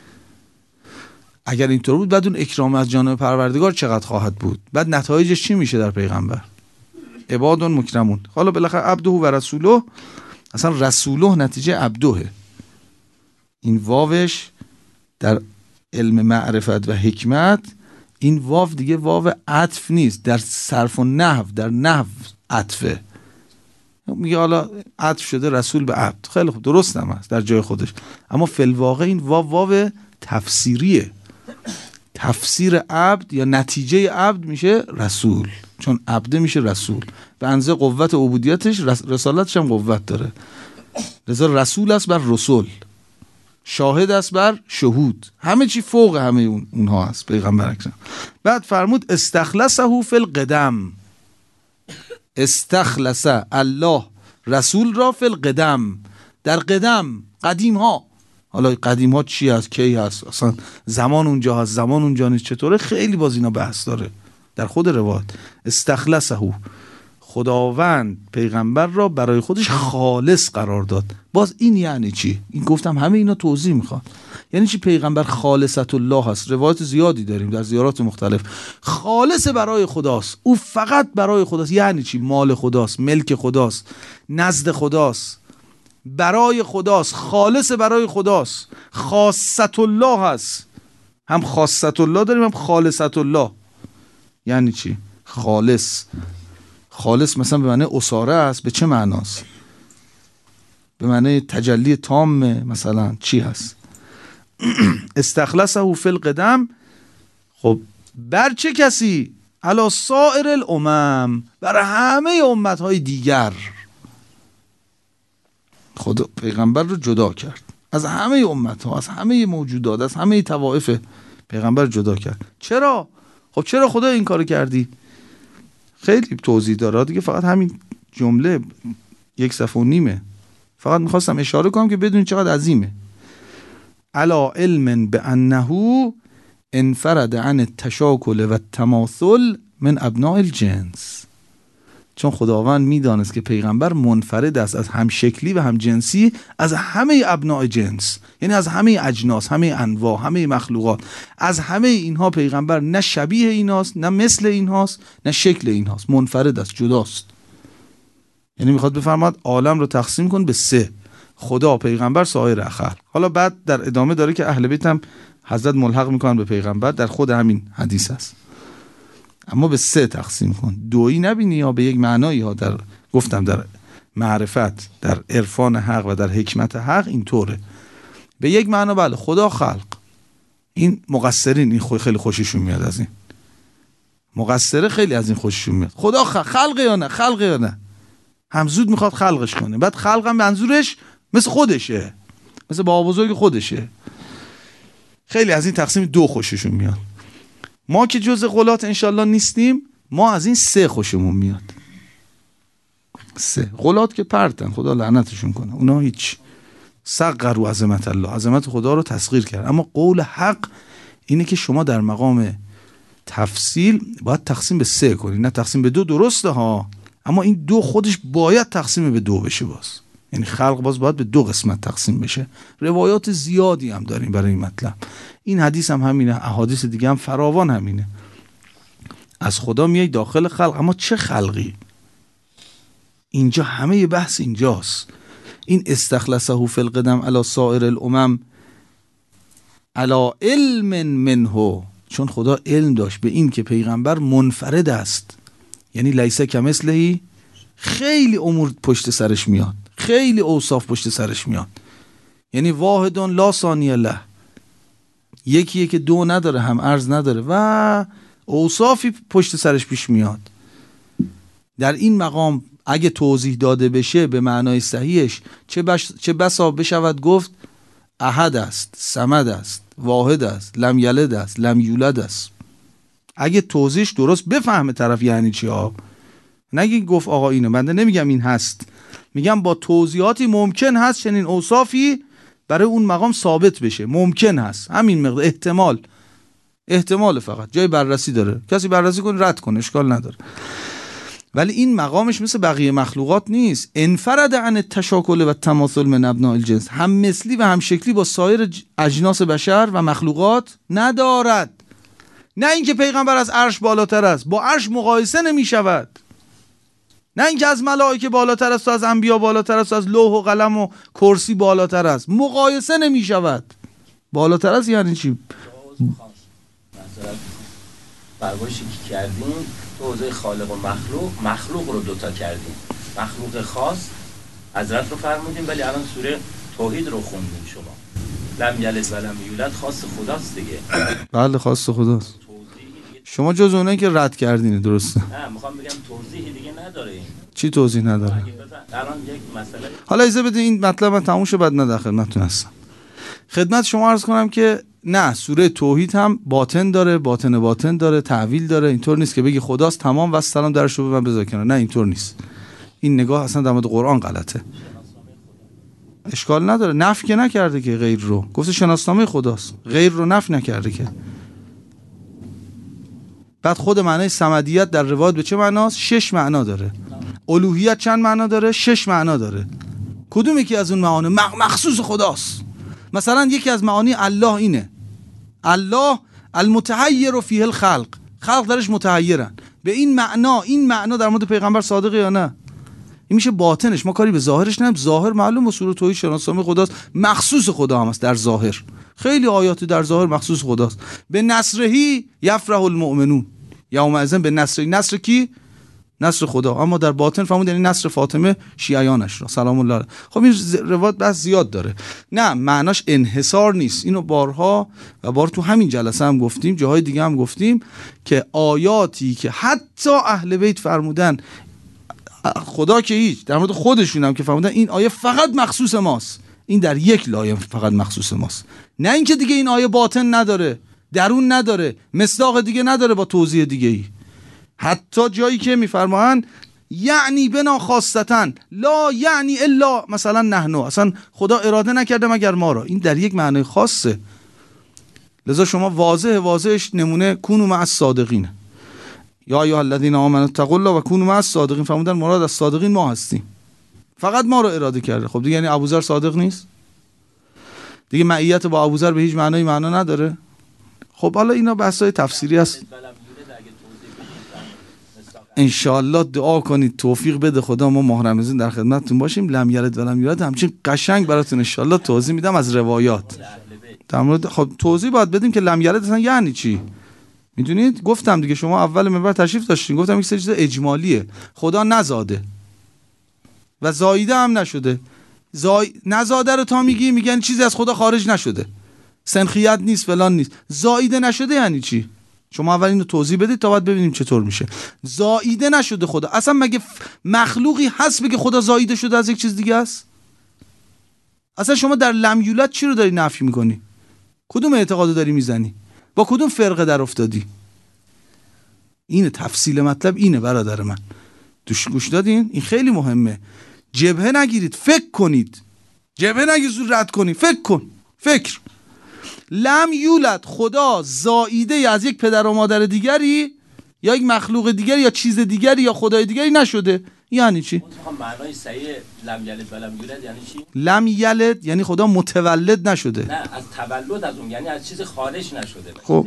اگر اینطور بود بعد اون اکرام از جانب پروردگار چقدر خواهد بود؟ بعد نتایجش چی میشه در پیغمبر؟ عبادون مکرمون. حالا بالاخره عبده و رسوله، اصلا رسوله نتیجه عبده. این واوش در علم معرفت و حکمت، این واو دیگه واو عطف نیست، در صرف و نحو، در نحو عطفه. میگه حالا عطف شده رسول به عبد، خیلی خوب درست هم هست در جای خودش، اما فی الواقع این واو واو تفسیریه. تفسیر عبد یا نتیجه عبد میشه رسول، چون عبده میشه رسول. به اندازه قوت عبودیتش رسالتش هم قوت داره. لذا رسول است بر رسول، شاهد است بر شهود، همه چی فوق همه اون اونها است پیغمبر اکرم. بعد فرمود استخلصه فی القدم. استخلص الله رسول را فی القدم، در قدم، قدیم ها. حالا قدیم ها چی هست، کی هست، اصلا زمان اونجا هست، زمان اونجا نیست، چطوره، خیلی باز اینا بحث داره در خود روایت. استخلصه، خداوند پیغمبر را برای خودش خالص قرار داد. باز این یعنی چی؟ این گفتم همه اینا توضیح میخواد. یعنی چی پیغمبر خالصت الله هست؟ روایت زیادی داریم در زیارات مختلف. خالص برای خداست، او فقط برای خداست. یعنی چی؟ مال خداست، ملک خداست، نزد خداست، برای خداست، خالص برای خداست، خاصت الله هست. هم خاصت الله داریم هم خالصت الله. یعنی چی؟ خالص، خالص مثلا به معنی اساره است، به چه معناست؟ به معنی تجلی تام مثلا چی هست؟ استخلصه فی القدم. خب بر چه کسی؟ علی سائر الامم، بر همه امتهای دیگر. خدا پیغمبر رو جدا کرد از همه امتها، از همه موجودات، از همه طوائف. پیغمبر جدا کرد. چرا؟ خب چرا خدا این کارو کردی؟ خیلی توضیح داره دیگه، فقط همین جمله یک صفحه و نیمه، فقط میخواستم اشاره کنم که بدونید چقدر عظیمه. علا علم بانه انفرد عن التشاکل و التماثل من ابناء الجنس. چون خداوند میدانست که پیغمبر منفرد است از هم شکلی و هم جنسی از همه ابناء جنس، یعنی از همه اجناس، همه انواع، همه مخلوقات. از همه اینها پیغمبر نه شبیه ایناست، نه مثل اینهاست، نه شکل اینهاست. منفرد است، جداست. یعنی میخواد بفرماد عالم رو تقسیم کن به سه: خدا، پیغمبر، سایر خلق. حالا بعد در ادامه داره که اهل بیت هم حضرت ملحق میکنن به پیغمبر، در خود همین حدیث است. اما به سه تقسیم کن، دویی نبینی یا به یک معنایی ها. در گفتم در معرفت، در عرفان حق و در حکمت حق اینطوره. به یک معنا بله خدا، خلق. این مقصرین این خو خیلی خوششون میاد از این. مقصره خیلی از این خوششون میاد. خدا خلق, خلق یا نه، خلق یا نه. همزود میخواد خلقش کنه. بعد خلقم منظورش مثل خودشه، مثل بابا بزرگ خودشه. خیلی از این تقسیم دو خوششون میاد. ما که جزء غلات انشالله نیستیم، ما از این سه خوشمون میاد. سه. غلات که پرتن، خدا لعنتشون کنه، اونا هیچ. صغروا عظمت الله، عظمت خدا رو تصغیر کرد. اما قول حق اینه که شما در مقام تفصیل باید تقسیم به سه کنی، نه تقسیم به دو. درسته ها، اما این دو خودش باید تقسیم به دو بشه. باز یعنی خلق باز باید به دو قسمت تقسیم بشه. روایات زیادی هم داریم برای این مطلب. این حدیث هم همینه، احادیث دیگه هم فراوان همینه. از خدا میای داخل خلق، اما چه خلقی؟ اینجا همه بحث اینجاست. این استخلصه فی القدم علی سائر الامم علی علم منه، چون خدا علم داشت به این که پیغمبر منفرد است، یعنی لیس کمثله، خیلی امور پشت سرش میاد، خیلی اوصاف پشت سرش میاد، یعنی واحد لا ثانی له، یکیه که دو نداره هم عرض نداره و اوصافی پشت سرش پیش میاد. در این مقام اگه توضیح داده بشه به معنای صحیحش، چه, بش... چه بسا بشود گفت احد است، صمد است، واحد است، لم یلد است، لم یولد است. اگه توضیحش درست بفهمه طرف یعنی چی ها، نگی گفت آقا اینه. بنده نمیگم این هست، میگم با توضیحاتی ممکن هست چنین اوصافی برای اون مقام ثابت بشه، ممکن هست. همین مقدار احتمال، احتمال فقط جای بررسی داره، کسی بررسی کنه رد کنه اشکال نداره. ولی این مقامش مثل بقیه مخلوقات نیست. انفرد عن التشاکل و التماثل من ابناء الجنس، هم مثلی و هم شکلی با سایر اجناس بشر و مخلوقات ندارد. نه اینکه پیغمبر از عرش بالاتر است، با عرش مقایسه نمی شود. نه اینکه از ملائکه بالاتر است و از انبیا بالاتر است و از لوح و قلم و کرسی بالاتر است، مقایسه نمی شود. بالاتر است یعنی چی؟ برگوشی که کردیم تو حوزه خالق و مخلوق، مخلوق رو دوتا کردیم، مخلوق خاص حضرت رو فرمودیم، ولی الان سوره توحید رو خوندیم. شما لم یلد و لم یولد خاص خداست دیگه. بله خاص خداست. شما جز اونایی که رد کردین. درسته. نه میخوام بگم توضیحی دیگه نداره این. چی توضیح نداره؟ الان یک مسئله. حالا اجازه بده این مطلب من تموم شه بعد من خدمتتون هستم. خدمت شما عرض کنم که نه، سوره توحید هم باطن داره، باطن باطن داره، تعویل داره. اینطور نیست که بگی خداست تمام و سلام درش رو به من بذار کنار. نه اینطور نیست. این نگاه اصلا در مورد قرآن غلطه. اشکال نداره، نفی که نکرده که غیر رو، گفته شناسنامه خداست، غیر رو نفی نکرده که. بعد خود معنای صمدیت در روایت به چه معناست؟ شش معنا داره. الوهیت چند معنا داره؟ شش معنا داره. کدوم یکی از اون معانی مخصوص خداست؟ مثلا یکی از معانی الله اینه، الله المتحیر فیه الخلق، خلق درش متحیرن. به این معنا، این معنا در مورد پیغمبر صادقه یا نه؟ این میشه باطنش، ما کاری به ظاهرش نداریم. ظاهر معلومه سوره توحید شناسنامه خداست، مخصوص خدا هم است در ظاهر. خیلی آیات در ظاهر مخصوص خداست. به نصرهی یفرح المؤمنون یومئذ، به نصر، نصر کی؟ نصر خدا. اما در باطن فهمون یعنی نصر فاطمه شیعیانش را سلام الله علیه. خب این روایت بس زیاد داره. نه معناش انحصار نیست. اینو بارها و بار تو همین جلسه هم گفتیم، جاهای دیگه هم گفتیم که آیاتی که حتی اهل بیت فرمودن خدا که هیچ، در مورد خودشون هم که فرمودن این آیه فقط مخصوص ماست، این در یک لایه فقط مخصوص ماست. نه اینکه دیگه این آیه باطن نداره، درون نداره، مصداق دیگه نداره با توضیح دیگه ای. حتی جایی که میفرمایند یعنی بنا خاصتن لا یعنی الا مثلا نحنو، اصلا خدا اراده نکرده مگر ما را، این در یک معنی خاصه. لذا شما واضح واضحش نمونه کونوا مع الصادقین، یا ایها الذین آمنوا اتقوا الله و کونوا مع الصادقین، فرمودن مراد از صادقین ما هستیم، فقط ما رو اراده کرده. خب دیگه یعنی ابوذر صادق نیست دیگه؟ معیت با ابوذر به هیچ معنی معنا نداره. خب حالا اینا بحثای تفسیری است، انشاءالله دعا کنید توفیق بده خدا، ما ماه رمضان در خدمتتون باشیم. لم یلد و لم یولد همچین قشنگ براتون انشاءالله توضیح میدم از روایات. در مورد خب توضیح باید بدیم که لم یلد اصلا یعنی چی. میدونید گفتم دیگه، شما اول منبر تشریف داشتین، گفتم یک سری چیز اجمالیه. خدا نزاده و زاییده هم نشده. زای... نزاده رو تا میگی میگن چیزی از خدا خارج نشده، سنخیت نیست فلان نیست. زاییده نشده یعنی چی؟ شما اول اینو توضیح بدید تا بعد ببینیم چطور میشه. زاییده نشده خدا. اصلا مگه مخلوقی هست بگه خدا زاییده شده از یک چیز دیگه است؟ اصلا شما در لم یولد چی رو داری نفی میکنی؟ کدوم اعتقادو داری میزنی؟ با کدوم فرقه در افتادی؟ اینه تفصیل مطلب، اینه برادر من. دوش گوش دادین؟ این خیلی مهمه. جبهه نگیرید، فکر کنید. جبهه نگیرید رد کنید، فکر کن. فکر. لم یولد، خدا زائیده از یک پدر و مادر دیگری یا یک مخلوق دیگری یا چیز دیگری یا خدای دیگری نشده. یعنی چی؟ معنای صحیح لم یلد و لم یولد یعنی چی؟ لم یلد یعنی خدا متولد نشده. نه، از تولد از اون، یعنی از چیز خارج نشده. خب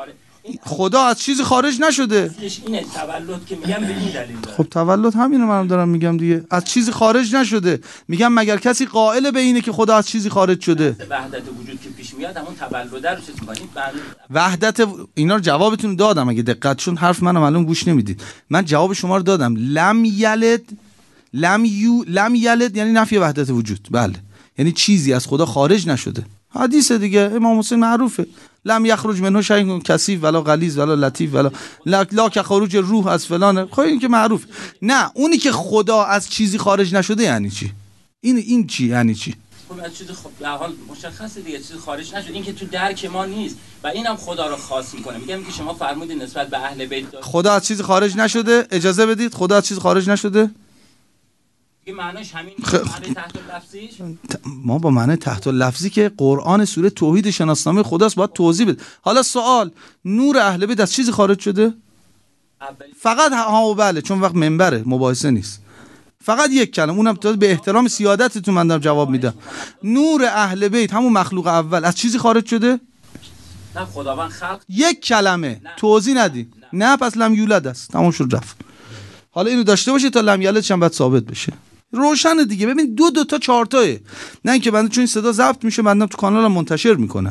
خدا از چیزی خارج نشده. اینه تولد که میگم به این دلیل داره. خب تولد همینو منم دارم میگم دیگه. از چیزی خارج نشده. میگم مگر کسی قائل به اینه که خدا از چیزی خارج شده؟ وحدت وجود که پیش میاد همون تولد رو چیز می‌کنید. وحدت و... اینا رو جوابتون دادم، اگه دقت چون حرف منو معلوم گوش نمیدید. من جواب شما رو دادم. لم یلد لم یو لم یلد یعنی نفی وحدت وجود. بله، یعنی چیزی از خدا خارج نشده. حدیث دیگه امام حسین معروفه. لم یخرج منه شیء کثیف ولا غلیظ ولا لطیف ولا لا, لا که خروج روح از فلانه. خب این که معروف. نه، اونی که خدا از چیزی خارج نشده یعنی چی؟ این این چی یعنی چی؟ خب از چیز خب به حال مشخصه دیگه، چیز خارج نشده. این که تو درک ما نیست و اینم خدا رو خاص میکنه. میگم که شما فرمودید نسبت به اهل بیت خدا از چیزی خارج نشده. اجازه بدید، خدا از چیزی خارج نشده. این معناش همین خ... معنی تحت لفظیش. ما با معنی تحت لفظی که قرآن سوره توحید شناسنامه خداست باید توضیح بده. حالا سوال، نور اهل بیت از چیزی خارج شده؟ اولی... فقط ها و بله، چون وقت منبره مباحثه نیست. فقط یک کلمه، اونم به احترام سیادتتون من دارم جواب میدم. نور اهل بیت همون مخلوق اول از چیزی خارج شده؟ نه، خداوند خلق. یک کلمه توضیح ندی. نه. نه پس لم یولد است. تموم شد رفت. حالا اینو داشته باشه تا لم یلدش هم باید ثابت بشه. روشن دیگه. ببین دو دو تا چهار تاه. نه اینکه بنده چون این صدا ضبط میشه بنده تو کانالم منتشر میکنم.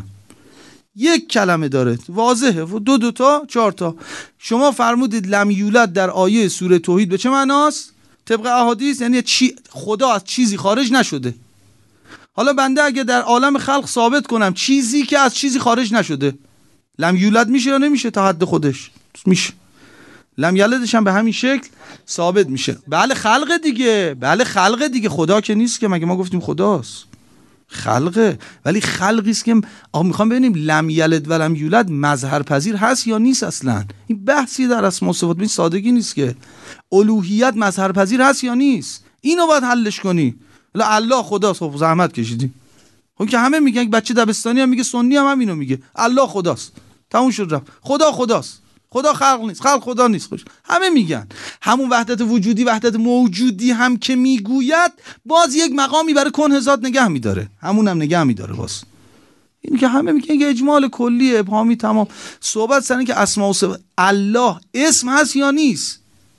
یک کلمه داره، واضحه. دو دو تا چهار تا. شما فرمودید لم یولد در آیه سوره توحید به چه معناست؟ طبق احادیث یعنی چی؟ خدا از چیزی خارج نشده. حالا بنده اگه در عالم خلق ثابت کنم چیزی که از چیزی خارج نشده، لم یولد میشه یا نمیشه؟ تا حد خودش میشه. لم یلدش هم به همین شکل ثابت میشه. بله خلق دیگه. بله خلق دیگه. خدا که نیست که، مگه ما گفتیم خداست؟ خلقه، ولی خلقی است که آقا میخوام ببینیم لم یلد و لم یولد مظهر پذیر هست یا نیست. اصلا این بحثی در اسماء و صفات این سادگی نیست که. الوهیت مظهر پذیر هست یا نیست، اینو باید حلش کنی. لا الله خداست. خب زحمت کشیدیم. خب که همه میگن، بچه دبستانی هم میگه، سنی هم همینو میگه، الله خداست. تموم شد رفت. خدا خداست. خدا خلق نیست. خلق خدا نیست. خوش همه میگن. همون وحدت وجودی، وحدت موجودی هم که میگوید، باز یک مقامی برای کنه ذات نگه میداره. همون هم نگه میداره باز. این که همه میگن که اجمال کلی ابهامی تمام. صحبت سر این که اسماء و صفات الله اسم هست یا نیست.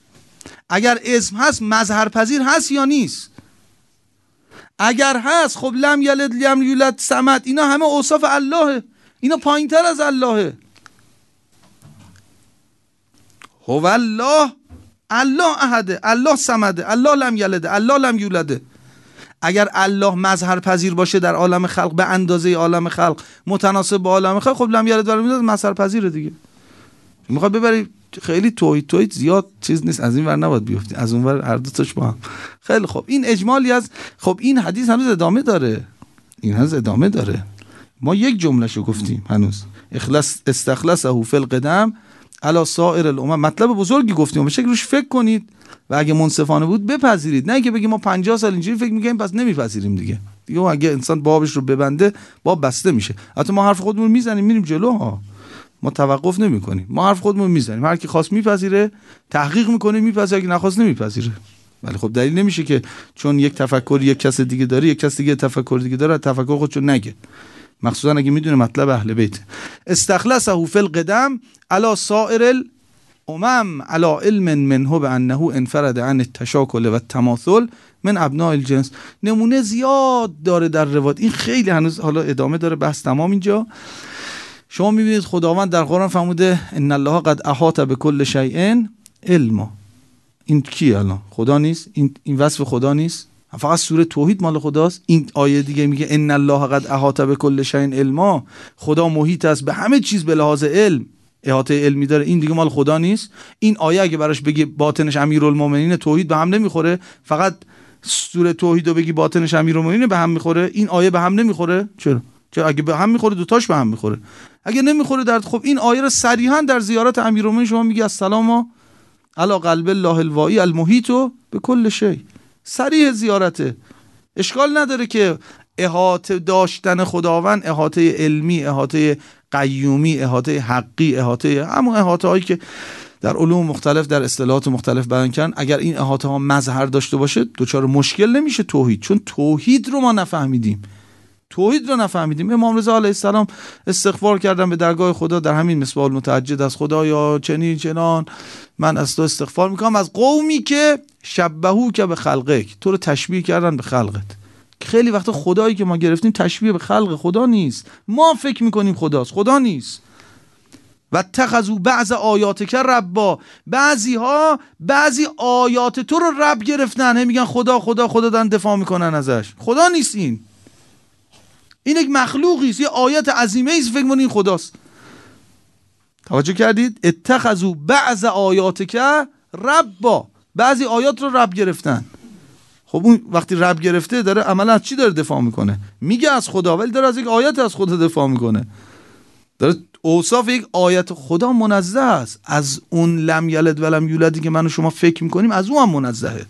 اگر اسم هست مظهر پذیر هست یا نیست. اگر هست خب لم یلد لم یولد صمد، اینا همه اوصاف اللهه. اینا پایینتر از اللهه. هو الله، الله احده، الله صمده، الله لم یلده، الله لم یولده. اگر الله مظهر پذیر باشه در عالم خلق به اندازه عالم خلق، متناسب با عالم خلق، خب لم یلد و لم یولد مظهر پذیره دیگه. میخواد ببری خیلی توحید توحید زیاد چیز نیست، از این ور نباید بیفتی، از اون ور هر دو تاش با هم. خیلی خب این اجمالی از خب این حدیث هنوز ادامه داره. این هنوز ادامه داره. ما یک جملهشو گفتیم هنوز. اخلاص استخلصه فی القدم علی سایر الامم. مطلب بزرگی گفتیم، به شکل روش فکر کنید و اگه منصفانه بود بپذیرید. نه که بگیم ما پنجاه سال اینجوری فکر می‌کنیم پس نمیپذیریم دیگه. دیگه اگه انسان بابش رو ببنده باب بسته میشه. البته ما حرف خودمون میزنیم میریم جلو ها. ما توقف نمی‌کنیم. ما حرف خودمون میزنیم. هر کی خواست میپذیره، تحقیق میکنه میپذیره، اگه نخواست نمیپذیره. ولی خب دلیل نمیشه که چون یک تفکر یک کس دیگه داره، یک کس دیگه تفکر دیگه داره، تفکر خودشو نگه. مخصوصا اگه میدونه مطلب اهل بیت. استخلصه فی القدم علی سائر الامم علی علم منه بانه انفرد عن التشاکل و التماثل من ابناء الجنس. نمونه زیاد داره در روایت. این خیلی هنوز حالا ادامه داره بحث تمام اینجا. شما میبینید خداوند در قرآن فرموده ان الله قد احاط بكل شیء علما. این کیه الان؟ خدا نیست؟ این این وصف خدا نیست؟ فقط سوره توحید مال خداست. این آیه دیگه میگه ان الله قد احاط بكل شیء علما. خدا محیط است به همه چیز به لحاظ علم، احاطه علمی داره. این دیگه مال خدا نیست. این آیه اگه براش بگی باطنش امیرالمومنین توحید به هم نمیخوره، فقط سوره توحید رو بگی باطنش امیرالمومنین به هم میخوره، این آیه به هم نمیخوره. چرا؟ چرا اگه به هم میخوره دوتاش به هم میخوره. اگه نمیخوره در خب این آیه رو صریحا در زیارت امیرالمومنین شما میگی السلام علی قلب الله الواعی المحیط به کل شیء. صریح زیارته، اشکال نداره که احاطه داشتن خداوند، احاطه علمی، احاطه قیومی، احاطه حقی، احاطه همون احاطه هایی که در علوم مختلف در اصطلاحات مختلف بیان کردن، اگر این احاطه ها مظهر داشته باشه دوچار مشکل نمیشه توحید، چون توحید رو ما نفهمیدیم. توحید رو نفهمیدیم. امام رضا علیه السلام استغفار کردن به درگاه خدا در همین مصباح المتعجد، از خدایا چنین چنان من از تو استغفار میکنم از قومی که شبهو که به خلقک، تو رو تشبیه کردن به خلقت. خیلی وقتا خدایی که ما گرفتیم تشبیه به خلق خدا نیست، ما فکر میکنیم خداست، خدا نیست. و اتخذوا بعض آیاتک ربا، بعضی ها بعضی آیات تو رو رب گرفتن، هم میگن خدا خدا خدا، دارن دفاع میکنن ازش. خدا نیست این، این یک مخلوقی است، یه آیت عظیمه است، فکر می‌کنین خداست. توجه کردید؟ اتخذوا بعض آیاتک ربا، بعضی آیات رو رب گرفتن. خب اون وقتی رب گرفته داره عملا از چی داره دفاع میکنه؟ میگه از خدا، ولی داره از یک آیت از خدا دفاع میکنه. داره اوصاف یک آیت خدا منزه است از اون لم یلد و لم یولدی که من و شما فکر میکنیم، از اون هم منزهه.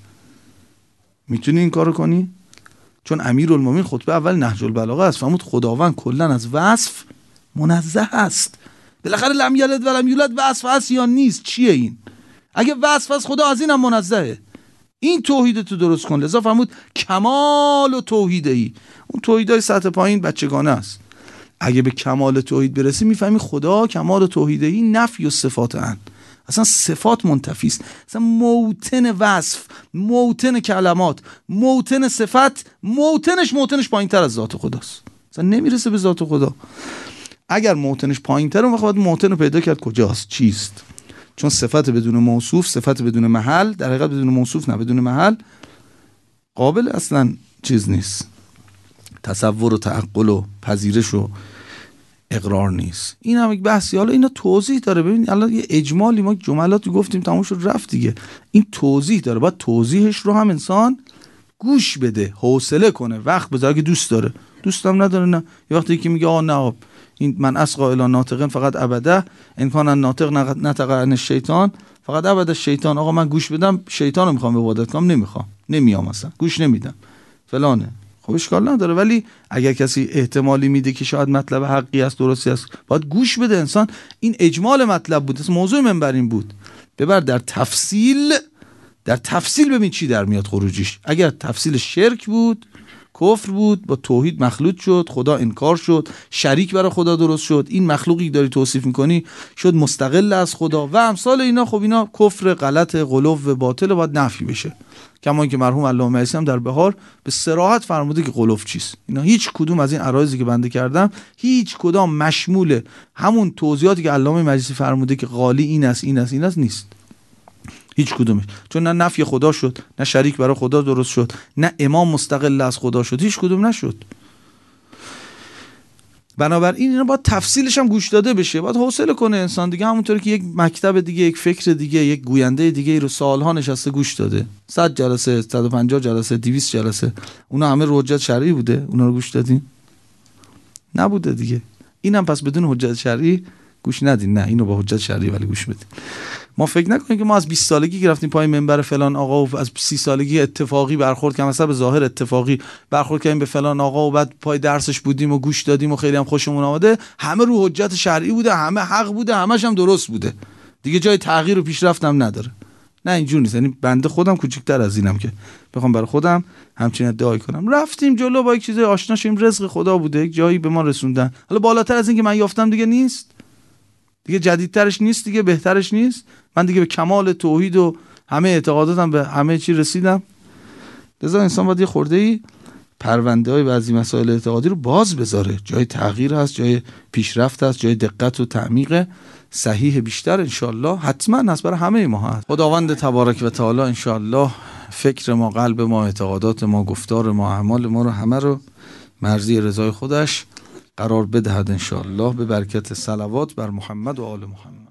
میتونی این کارو کنی؟ چون امیرالمومنین خطبه اول نهج البلاغه است، فرمود خداوند کلا از وصف منزه است. بالاخره لم یلد و لم یولد وصف است یا نیست؟ چیه این؟ اگه وصف است خدا از این هم منزهه. این توحید تو درست کن. لذا فرمود کمال و توحیدی. اون توحیدای سطح پایین بچگانه است. اگه به کمال توحید برسی میفهمی خدا کمال و توحیدی نفی و صفات ان. اصلا صفات منتفی است. اصلا موطن وصف، موطن کلمات، موطن صفت، موطنش موطنش پایین‌تر از ذات خداست. اصلا نمیرسه به ذات خدا. اگر موطنش پایین‌تره اون وقت باید موطن رو پیدا کرد کجاست، چیست. چون صفت بدون موصوف، صفت بدون محل، در حقیقت بدون موصوف نه بدون محل قابل اصلا چیز نیست، تصور و تعقل و پذیرش و اقرار نیست. این هم یک بحثی، حالا اینا توضیح داره. ببین الان یه اجمالی ما جملاتی گفتیم تموم شد رفت دیگه. این توضیح داره، باید توضیحش رو هم انسان گوش بده، حوصله کنه، وقت بذاره. که دوست داره، دوستم نداره نه. یه وقتی که میگه آ نه این من اسقا الی ناطقن فقط ابدا ان کان الناطق نطق عن الشیطان فقط ابدا الشیطان. آقا من گوش بدم شیطان رو میخوام عبادت کنم، نمیخوام، نمیام اصلا، گوش نمیدم فلانه. خب اشکال نداره، ولی اگر کسی احتمالی میده که شاید مطلب حقی است، درستی است، باید گوش بده انسان. این اجمال مطلب بود، موضوع منبر این بود. ببر در تفصیل، در تفصیل ببین چی در میاد خروجیش. اگر تفصیل شرک بود، کفر بود، با توحید مخلوط شد، خدا انکار شد، شریک برای خدا درست شد، این مخلوقی داری توصیف میکنی شد مستقل از خدا و امثال اینا. خب اینا کفر غلط، غلو و باطل، باید نفی بشه. کما که مرحوم علامه مجلسی هم در بهار به صراحت فرموده که غلو چیست. اینا هیچ کدوم از این عرایضی که بنده کردم هیچ کدام مشمول همون توضیحاتی که علامه مجلسی فرموده که قالی این است این است این است نیست، هیچ کدومش. چون نه نفی خدا شد، نه شریک برای خدا درست شد، نه امام مستقل از خدا شد، هیچ کدوم نشد. بنابراین اینا باید تفصیلش هم گوش داده بشه، باید حوصله کنه انسان دیگه. همونطور که یک مکتب دیگه، یک فکر دیگه، یک گوینده دیگه رو سالها نشسته گوش داده، صد جلسه، صد و پنجاه جلسه، دویست جلسه، اونا همه حجت شرعی بوده، اونا رو گوش دادین؟ نبوده دیگه. اینم پس بدون حجت شرعی گوش ندین. نه اینو با حجت شرعی ولی گوش بدین. ما فکر نکنیم که ما از بیست سالگی که رفتیم پای منبر فلان آقا و از سی سالگی اتفاقی برخورد کردیم، مثلا به ظاهر اتفاقی برخورد کردیم به فلان آقا و بعد پای درسش بودیم و گوش دادیم و خیلی هم خوشمون اومده، همه رو حجت شرعی بوده، همه حق بوده، همش هم درست بوده، دیگه جای تغییر و پیشرفت هم نداره. نه اینجوری نیست. یعنی بنده خودم کوچیک‌تر از اینم که بخوام برای خودم همچین ادعای کنم. رفتیم جلو با یک چیز آشنا شیم، رزق خدا بوده، یک جایی به ما رسوندن. حالا بالاتر از این که من یافتم دیگه نیست، دیگه جدیدترش نیست، دیگه بهترش نیست. من دیگه به کمال توحید و همه اعتقاداتم به همه چی رسیدم. لذا انسان باید یه خورده‌ای پرونده های بعضی مسائل اعتقادی رو باز بذاره. جای تغییر هست، جای پیشرفت هست، جای دقت و تعمیق صحیح بیشتر انشالله حتما هست، برای همه ما هست. خداوند تبارک و تعالی انشالله فکر ما، قلب ما، اعتقادات ما، گفتار ما، اعمال ما رو همه رو مرضی رضای خودش قرار بدهد انشالله، به برکت صلوات بر محمد و آل محمد.